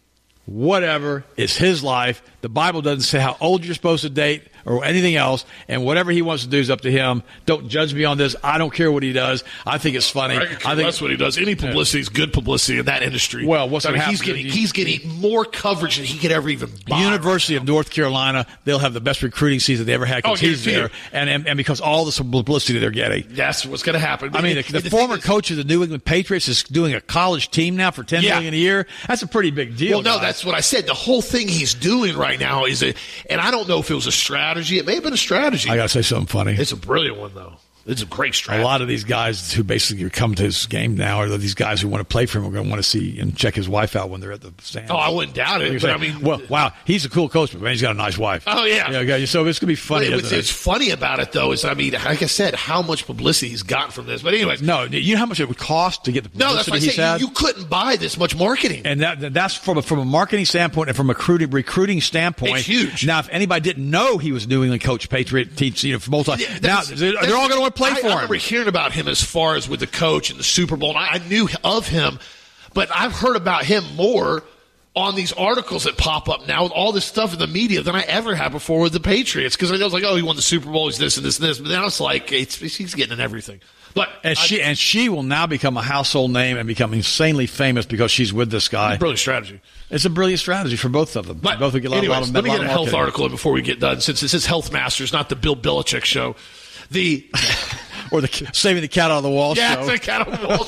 Whatever, it's his life. The Bible doesn't say how old you're supposed to date or anything else, and whatever he wants to do is up to him. Don't judge me on this. I don't care what he does. I think it's funny. I, I I think think that's what he does. Any publicity is good publicity in that industry. Well, what's so, I mean, gonna he's happen getting is- he's getting more coverage than he could ever even buy. University of North Carolina, they'll have the best recruiting season they ever had because Oh, he's guarantee there, and, and and because all this publicity they're getting. That's what's going to happen. I mean, And- the, and the thing former is- coach of the New England Patriots is doing a college team now for ten Yeah. million a year. That's a pretty big deal. Well, no, guys. that's what I said. The whole thing he's doing right now is a, and I don't know if it was a strategy. It may have been a strategy. I got to say something funny. It's a brilliant one, though. It's a great A strategy. lot of these guys who basically come to his game now are these guys who want to play for him are going to want to see and check his wife out when they're at the stand. Oh, I wouldn't doubt it. But I mean, well, wow, he's a cool coach, but man, he's got a nice wife. Oh, yeah. yeah. Okay, so it's going to be funny. But it- what's isn't it? it's funny about it, though, is, I mean, like I said, how much publicity he's gotten from this. But anyways, No, you know how much it would cost to get the no, that's publicity what I he's say. had? You, you couldn't buy this much marketing. And that that's from a, from a marketing standpoint and from a recruiting, recruiting standpoint. It's huge. Now, if anybody didn't know he was New England coach, Patriot, teach, you know, for multi, Yeah, now that's- they're, they're all going to want to play I, for I him. remember hearing about him as far as with the coach and the Super Bowl. And I, I knew of him, but I've heard about him more on these articles that pop up now with all this stuff in the media than I ever had before with the Patriots. Because I was like, oh, he won the Super Bowl, he's this and this and this. But now it's like, it's, he's getting in everything. But And I- she and she will now become a household name and become insanely famous because she's with this guy. brilliant strategy. It's a brilliant strategy for both of them. But both will get a lot, anyways, lot of, let me lot get a of health marketing. article in before we get done, since this is Health Masters, not the Bill Belichick show. The Or the saving the cat out of the wall yeah, show. it's a cat on the wall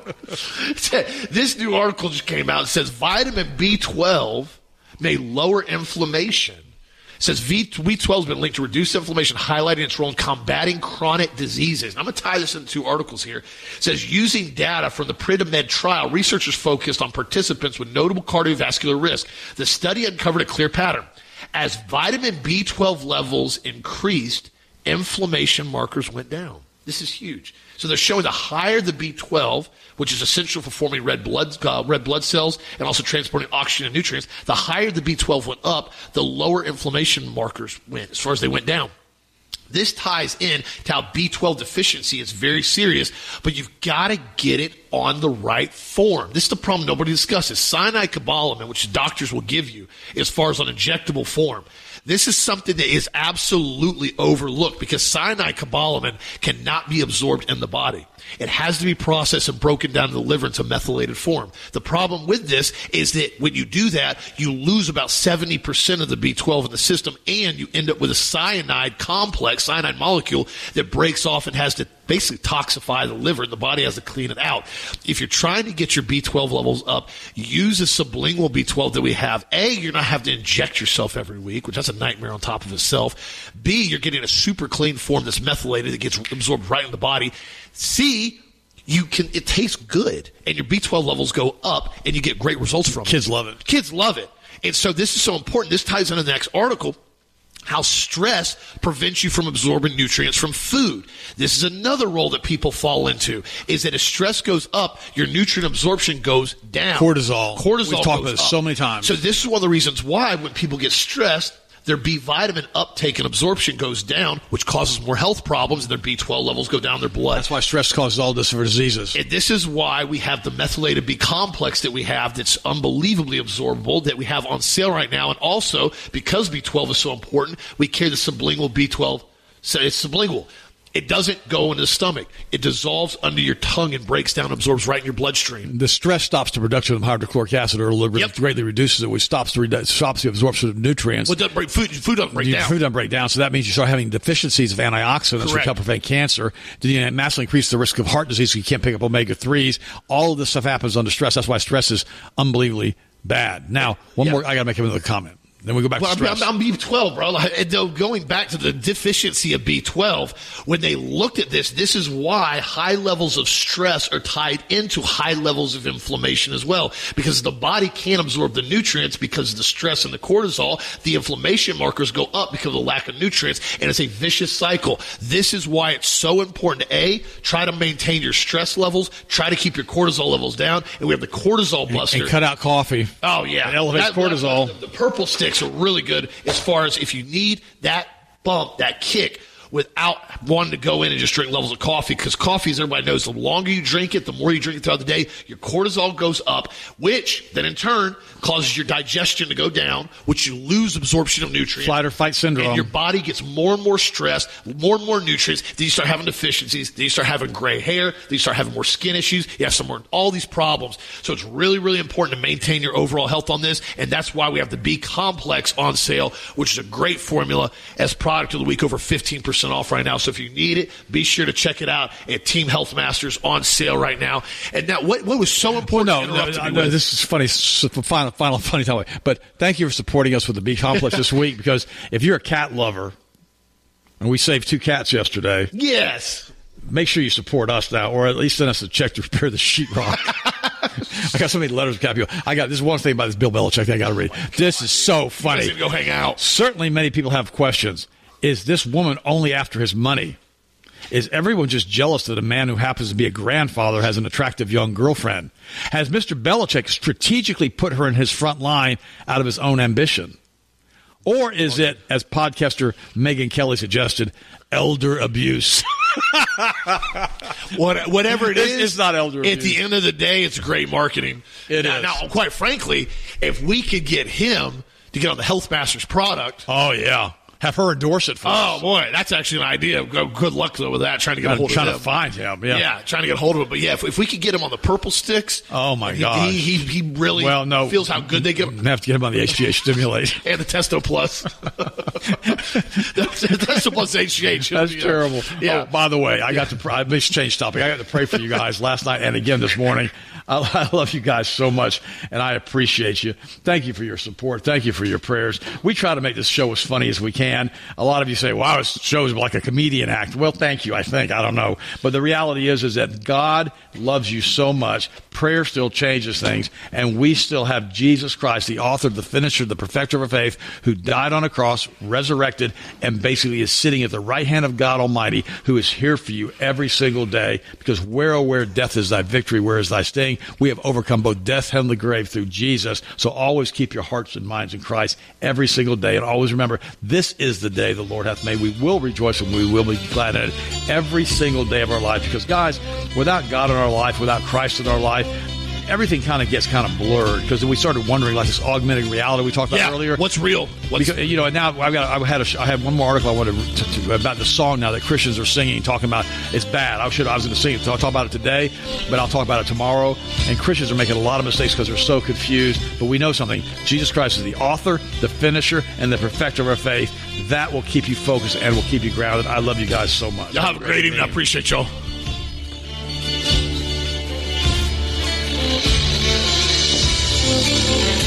show. This new article just came out. It says vitamin B twelve may lower inflammation. It says B twelve has been linked to reduced inflammation, highlighting its role in combating chronic diseases. I'm going to tie this into two articles here. It says using data from the Pridamed trial, researchers focused on participants with notable cardiovascular risk. The study uncovered a clear pattern. As vitamin B twelve levels increased, inflammation markers went down. This is huge. So they're showing the higher the B twelve, which is essential for forming red blood uh, red blood cells and also transporting oxygen and nutrients, the higher the B twelve went up, the lower inflammation markers went as far as they went down. This ties in to how B twelve deficiency is very serious, but you've got to get it on the right form. This is the problem nobody discusses. Cyanide cobalamin, which doctors will give you as far as an injectable form. This is something that is absolutely overlooked because cyanide cobalamin cannot be absorbed in the body. It has to be processed and broken down to the liver into methylated form. The problem with this is that when you do that, you lose about seventy percent of the B twelve in the system, and you end up with a cyanide complex, cyanide molecule that breaks off and has to basically toxify the liver, and the body has to clean it out. If you're trying to get your B twelve levels up, use a sublingual B twelve that we have. A, you're not having to inject yourself every week, which that's a nightmare on top of itself. B, you're getting a super clean form that's methylated that gets absorbed right in the body. C, you can it tastes good, and your B twelve levels go up, and you get great results from it. Kids love it. Kids love it. And so this is so important. This ties into the next article, how stress prevents you from absorbing nutrients from food. This is another role that people fall into, is that as stress goes up, your nutrient absorption goes down. Cortisol. Cortisol We've talked goes about this up. so many times. So this is one of the reasons why when people get stressed, their B vitamin uptake and absorption goes down, which causes more health problems, and their B twelve levels go down in their blood. That's why stress causes all different diseases. And this is why we have the methylated B complex that we have that's unbelievably absorbable that we have on sale right now. And also, because B twelve is so important, we carry the sublingual B twelve. So it's sublingual. It doesn't go into the stomach. It dissolves under your tongue and breaks down, absorbs right in your bloodstream. The stress stops the production of hydrochloric acid, or Yep. greatly reduces it, which stops the, redu- stops the absorption of nutrients. Well, it doesn't break, food, food doesn't break Your down. Food doesn't break down, so that means you start having deficiencies of antioxidants, which Correct. help prevent cancer. Then you massively increase the risk of heart disease, so you can't pick up omega threes. All of this stuff happens under stress. That's why stress is unbelievably bad. Now, one Yeah. more, I got to make another comment. Then we go back Well, to I'm, stress. I'm, I'm B twelve, bro. Like, and though going back to the deficiency of B twelve, when they looked at this, this is why high levels of stress are tied into high levels of inflammation as well. Because the body can't absorb the nutrients because of the stress and the cortisol. The inflammation markers go up because of the lack of nutrients, and it's a vicious cycle. This is why it's so important to, A, try to maintain your stress levels, try to keep your cortisol levels down, and we have the cortisol buster. And cut out coffee. Oh, yeah. It elevates That- cortisol. The, the purple sticks are really good as far as if you need that bump, that kick, without wanting to go in and just drink levels of coffee, because coffee, as everybody knows, the longer you drink it, the more you drink it throughout the day, your cortisol goes up, which then in turn causes your digestion to go down, which you lose absorption of nutrients. Flight or fight syndrome. And your body gets more and more stressed, more and more nutrients. Then you start having deficiencies. Then you start having gray hair. Then you start having more skin issues. You have some more, all these problems. So it's really, really important to maintain your overall health on this. And that's why we have the B complex on sale, which is a great formula as product of the week, over fifteen percent off right now. So if you need it, be sure to check it out at Team Health Masters on sale right now. And now, what, what was so important? No, to no, interrupt no, me no, with- this is funny. s- Final, final, funny topic. But thank you for supporting us with the B complex this week, because if you're a cat lover, and we saved two cats yesterday, Yes. make sure you support us now, or at least send us a check to repair the sheetrock. I got so many letters from cat people. I got this is one thing about this Bill Belichick that I got to read. This is so funny. Go hang out. Certainly, many people have questions. Is this woman only after his money? Is everyone just jealous that a man who happens to be a grandfather has an attractive young girlfriend? Has Mister Belichick strategically put her in his front line out of his own ambition? Or is it, as podcaster Megan Kelly suggested, elder abuse? What, whatever it It's- is, it's not elder At abuse. the end of the day, it's great marketing. It now, is. Now, quite frankly, if we could get him to get on the Health Masters product, Oh, yeah. Have her endorse it for oh us. boy, that's actually an idea. Go- Good luck though with that. Trying to get a I'm hold trying of to him. find him. Yeah. Yeah, trying to get a hold of him. But yeah, if, if we could get him on the purple sticks, Oh, my he, gosh. he, he he really Well, no. feels how good they get We have to get him on the H G H Stimulate. and the Testo Plus. Testo Plus H G H. That's Yeah. terrible. Yeah. Oh, by the way, I got to pray, I missed change topic. I got to pray for you guys last night and again this morning. I, I love you guys so much, and I appreciate you. Thank you for your support. Thank you for your prayers. We try to make this show as funny as we can. A lot of you say, wow, this show is like a comedian act. Well, thank you, I think. I don't know. But the reality is, is that God loves you so much. Prayer still changes things, and we still have Jesus Christ, the author, the finisher, the perfecter of our faith, who died on a cross, resurrected, and basically is sitting at the right hand of God Almighty, who is here for you every single day, because where, oh, where death is thy victory, where is thy sting? We have overcome both death, hell, and the grave through Jesus. So always keep your hearts and minds in Christ every single day, and always remember, this is the day the Lord hath made. We will rejoice and we will be glad in it every single day of our life, because, guys, without God in our life, without Christ in our life, everything kind of gets kind of blurred, because we started wondering, like this augmented reality we talked about yeah, earlier. What's real? What's because, you know, and now I've got I had a, I had one more article I wanted to, to, about the song now that Christians are singing, talking about it's bad. I should I was going to sing it. So I'll talk about it today, but I'll talk about it tomorrow. And Christians are making a lot of mistakes because they're so confused. But we know something: Jesus Christ is the author, the finisher, and the perfecter of our faith. That will keep you focused and will keep you grounded. I love you guys so much. Y'all have a great, great evening. I appreciate y'all. Thank you.